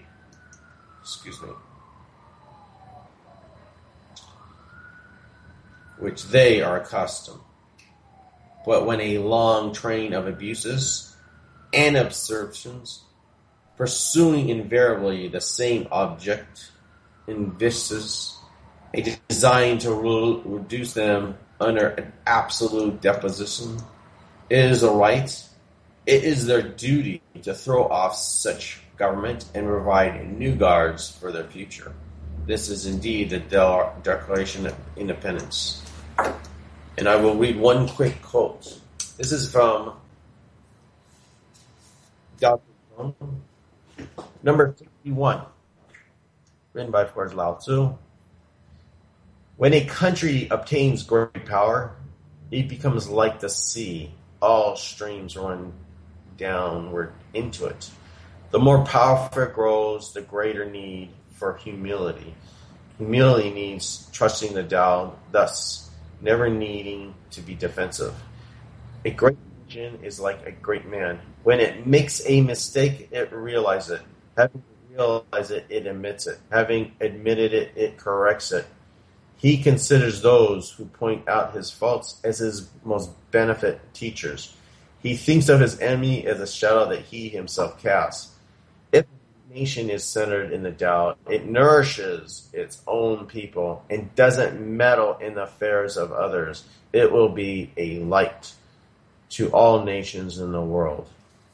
are accustomed. But when a long train of abuses and absorptions, pursuing invariably the same object, envisages a design to reduce them under an absolute deposition, it is their duty to throw off such government and provide new guards for their future. This is indeed the Declaration of Independence. And I will read one quick quote. This is from number 51, written by, of course, Lao Tzu. When a country obtains great power, it becomes like the sea. All streams run downward into it. The more powerful it grows, the greater need for humility. Humility needs trusting the Tao, thus never needing to be defensive. A great nation is like a great man. When it makes a mistake, it realizes it. Having realized it, it admits it. Having admitted it, it corrects it. He considers those who point out his faults as his most benefit teachers. He thinks of his enemy as a shadow that he himself casts. If a nation is centered in the Tao, it nourishes its own people and doesn't meddle in the affairs of others. It will be a light to all nations in the world.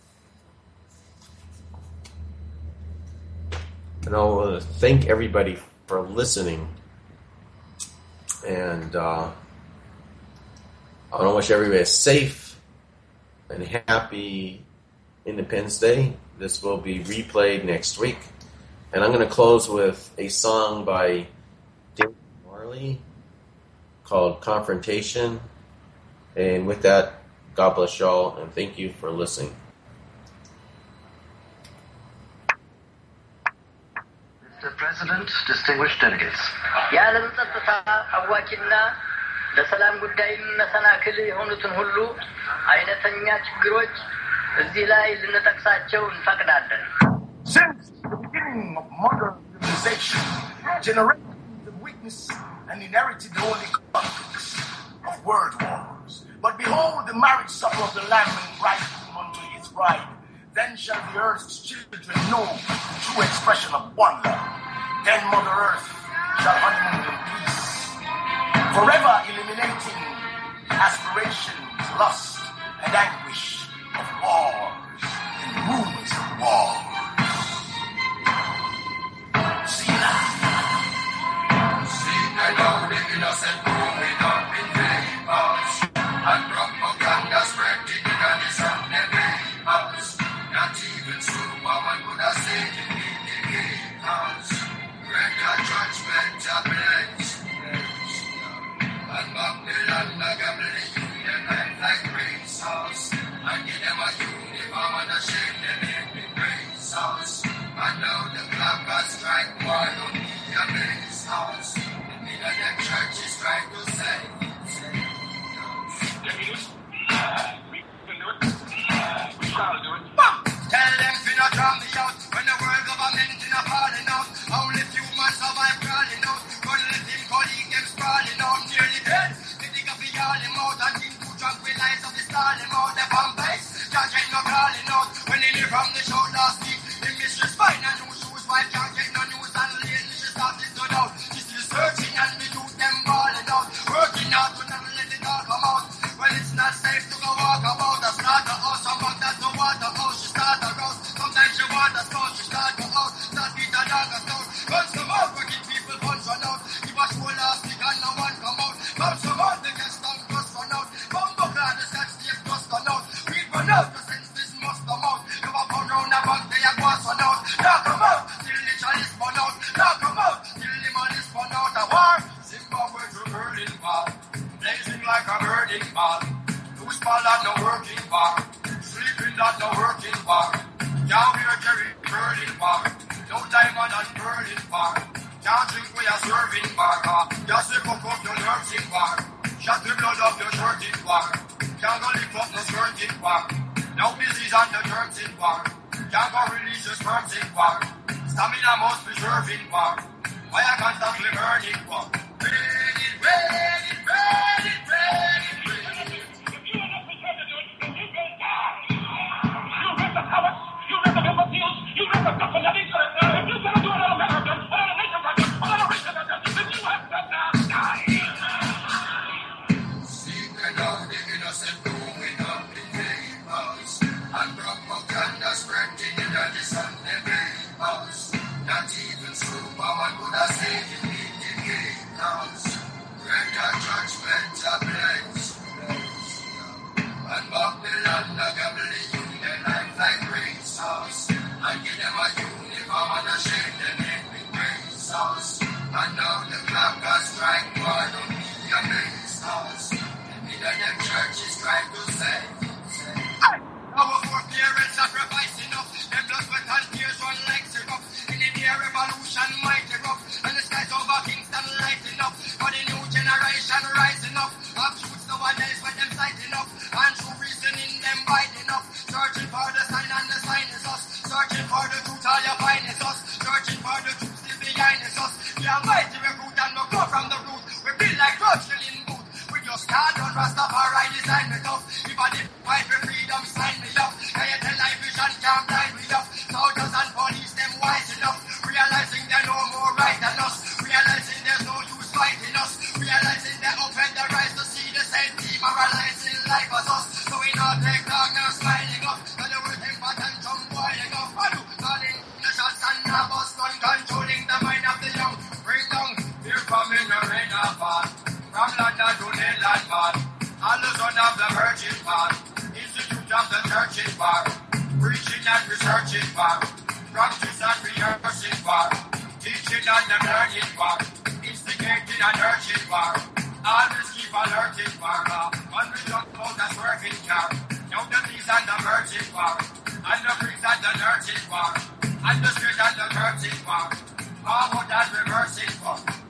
And I want to thank everybody for listening. And I want to wish everybody a safe and happy Independence Day. This will be replayed next week. And I'm going to close with a song by David Marley called Confrontation. And with that, God bless y'all, and thank you for listening. Mr. President, distinguished delegates. የዓለም ጸጥታ አዋኪና ለሰላም ጉዳይም መሰናክል የሆኑትን ሁሉ አይነተኛ ችግሮች እዚህ ላይ ልንጠቅሳቸው እንፈቅዳለን። Since the beginning of modern civilization, generations have witnessed and inherited the only conflicts of world wars. But behold, the marriage supper of the Lamb and bridegroom unto his bride. Then shall the earth's children know the true expression of one love. Then Mother Earth shall honeymoon in peace, forever eliminating aspirations, lust, and anguish of wars and rumors of wars. Sila. See, I know the innocent room without invaders, and propaganda spreading in the sun neighbors. Not even Superman could have saved the indicators. Greater judgment ablaze. And Babylon nagabli union and like great sauce. And give them a uniform and a shame them in the great sauce. And now the clock has strike one on the amazed house. The middle of the church is trying to say. Tell them to not drown me out when the world government in a falling out. Only few man survive crawling out. Gonna let him colleague them sprawling out. Nearly dead. They think of the all him out and think to tranquilize of the stall him out. The vampires can't get no crawling out. When they live from the show last week, the mistress find a new shoes. Wife can't get no news and lady she started to doubt. She still searching and we do them balling out. Working out to never let it all come out. Well, it's not safe to go walk about. A slaughterhouse, some back that's no water house. She start a roast. Sometimes she want a spouse, she start to out, the senses must come out. You have gone round about, they are going on out. Now come out, till the chalice burn out. Now come out, till the man is burn out. A war, Zimbabwe to burning ball. Blazing like a burning ball. Loose ball at no working bar. Sleeping at no working bar. Now we are carrying burning bar. No diamond and burning bar. Can't drink with a serving bar. Just the cook up your nursing bar. Shut the blood of your shirting bar. Can't go lift up the skirting bar. No disease on the dirting bar. Can't go release your skirting bar. Stamina must be serving bar. Why I constantly burning bar. Rain it, rain it, rain it, rain it, rain it. You read the palace, you read the embassies, you read the documentaries. If you're gonna do it all American, all the nation project, all the rest of the then you have to die. Seeking out the innocent going up in vapors, and propaganda spreading in the Sunday papers. Not even Superman would have said it in the gatehouse. Where the judgment ablaze. And Babylon, the gambling union, life like grace house. And give them a uniform and a shade them in with grace house. And now the clock has strike one on the grace house. And them churches trying to save. Our foreparents sacrificing up. Them blood, sweat and tears run like syrup. In the air revolution mighty rough. And the skies over Kingston lighting up. For the new generation rising up. Of shoots no one else but them sighting up. And true reasoning them biting up. Searching for the sign and the sign is us. Searching for the truth all you find is us. Searching for the truth still behind is us. We are mighty recruit and no go from the root. We feel like Rothschild in boot. We just can't run Rastafari design me tough. If I did fight for freedom sign me up. Can you tell life vision can't blind me up. Soldiers and police them wise enough. Realizing they're no more right than us. Realizing there's no use fighting us. Realizing they're open their eyes to see the same demoralizing life as us. So we not take long now smiling up. Cause they will think and jump boiling up. I do calling the shots and the bus gun controlling the mind of the young. Bring down fear from in the rain of fall. From London to Nayland Mall. All the son of the Virgin Bar. Institute of the Churching Bar. Preaching and researching bar. Practice and rehearsing bar. Teaching and the learning bar. Instigating and urging bar. Always keep alerting bar. On the jump out the swerving car. Now the thieves and the virgin bar. And the freaks and the nurturing bar. And the straight and the curtain bar. Forward and reversing bar.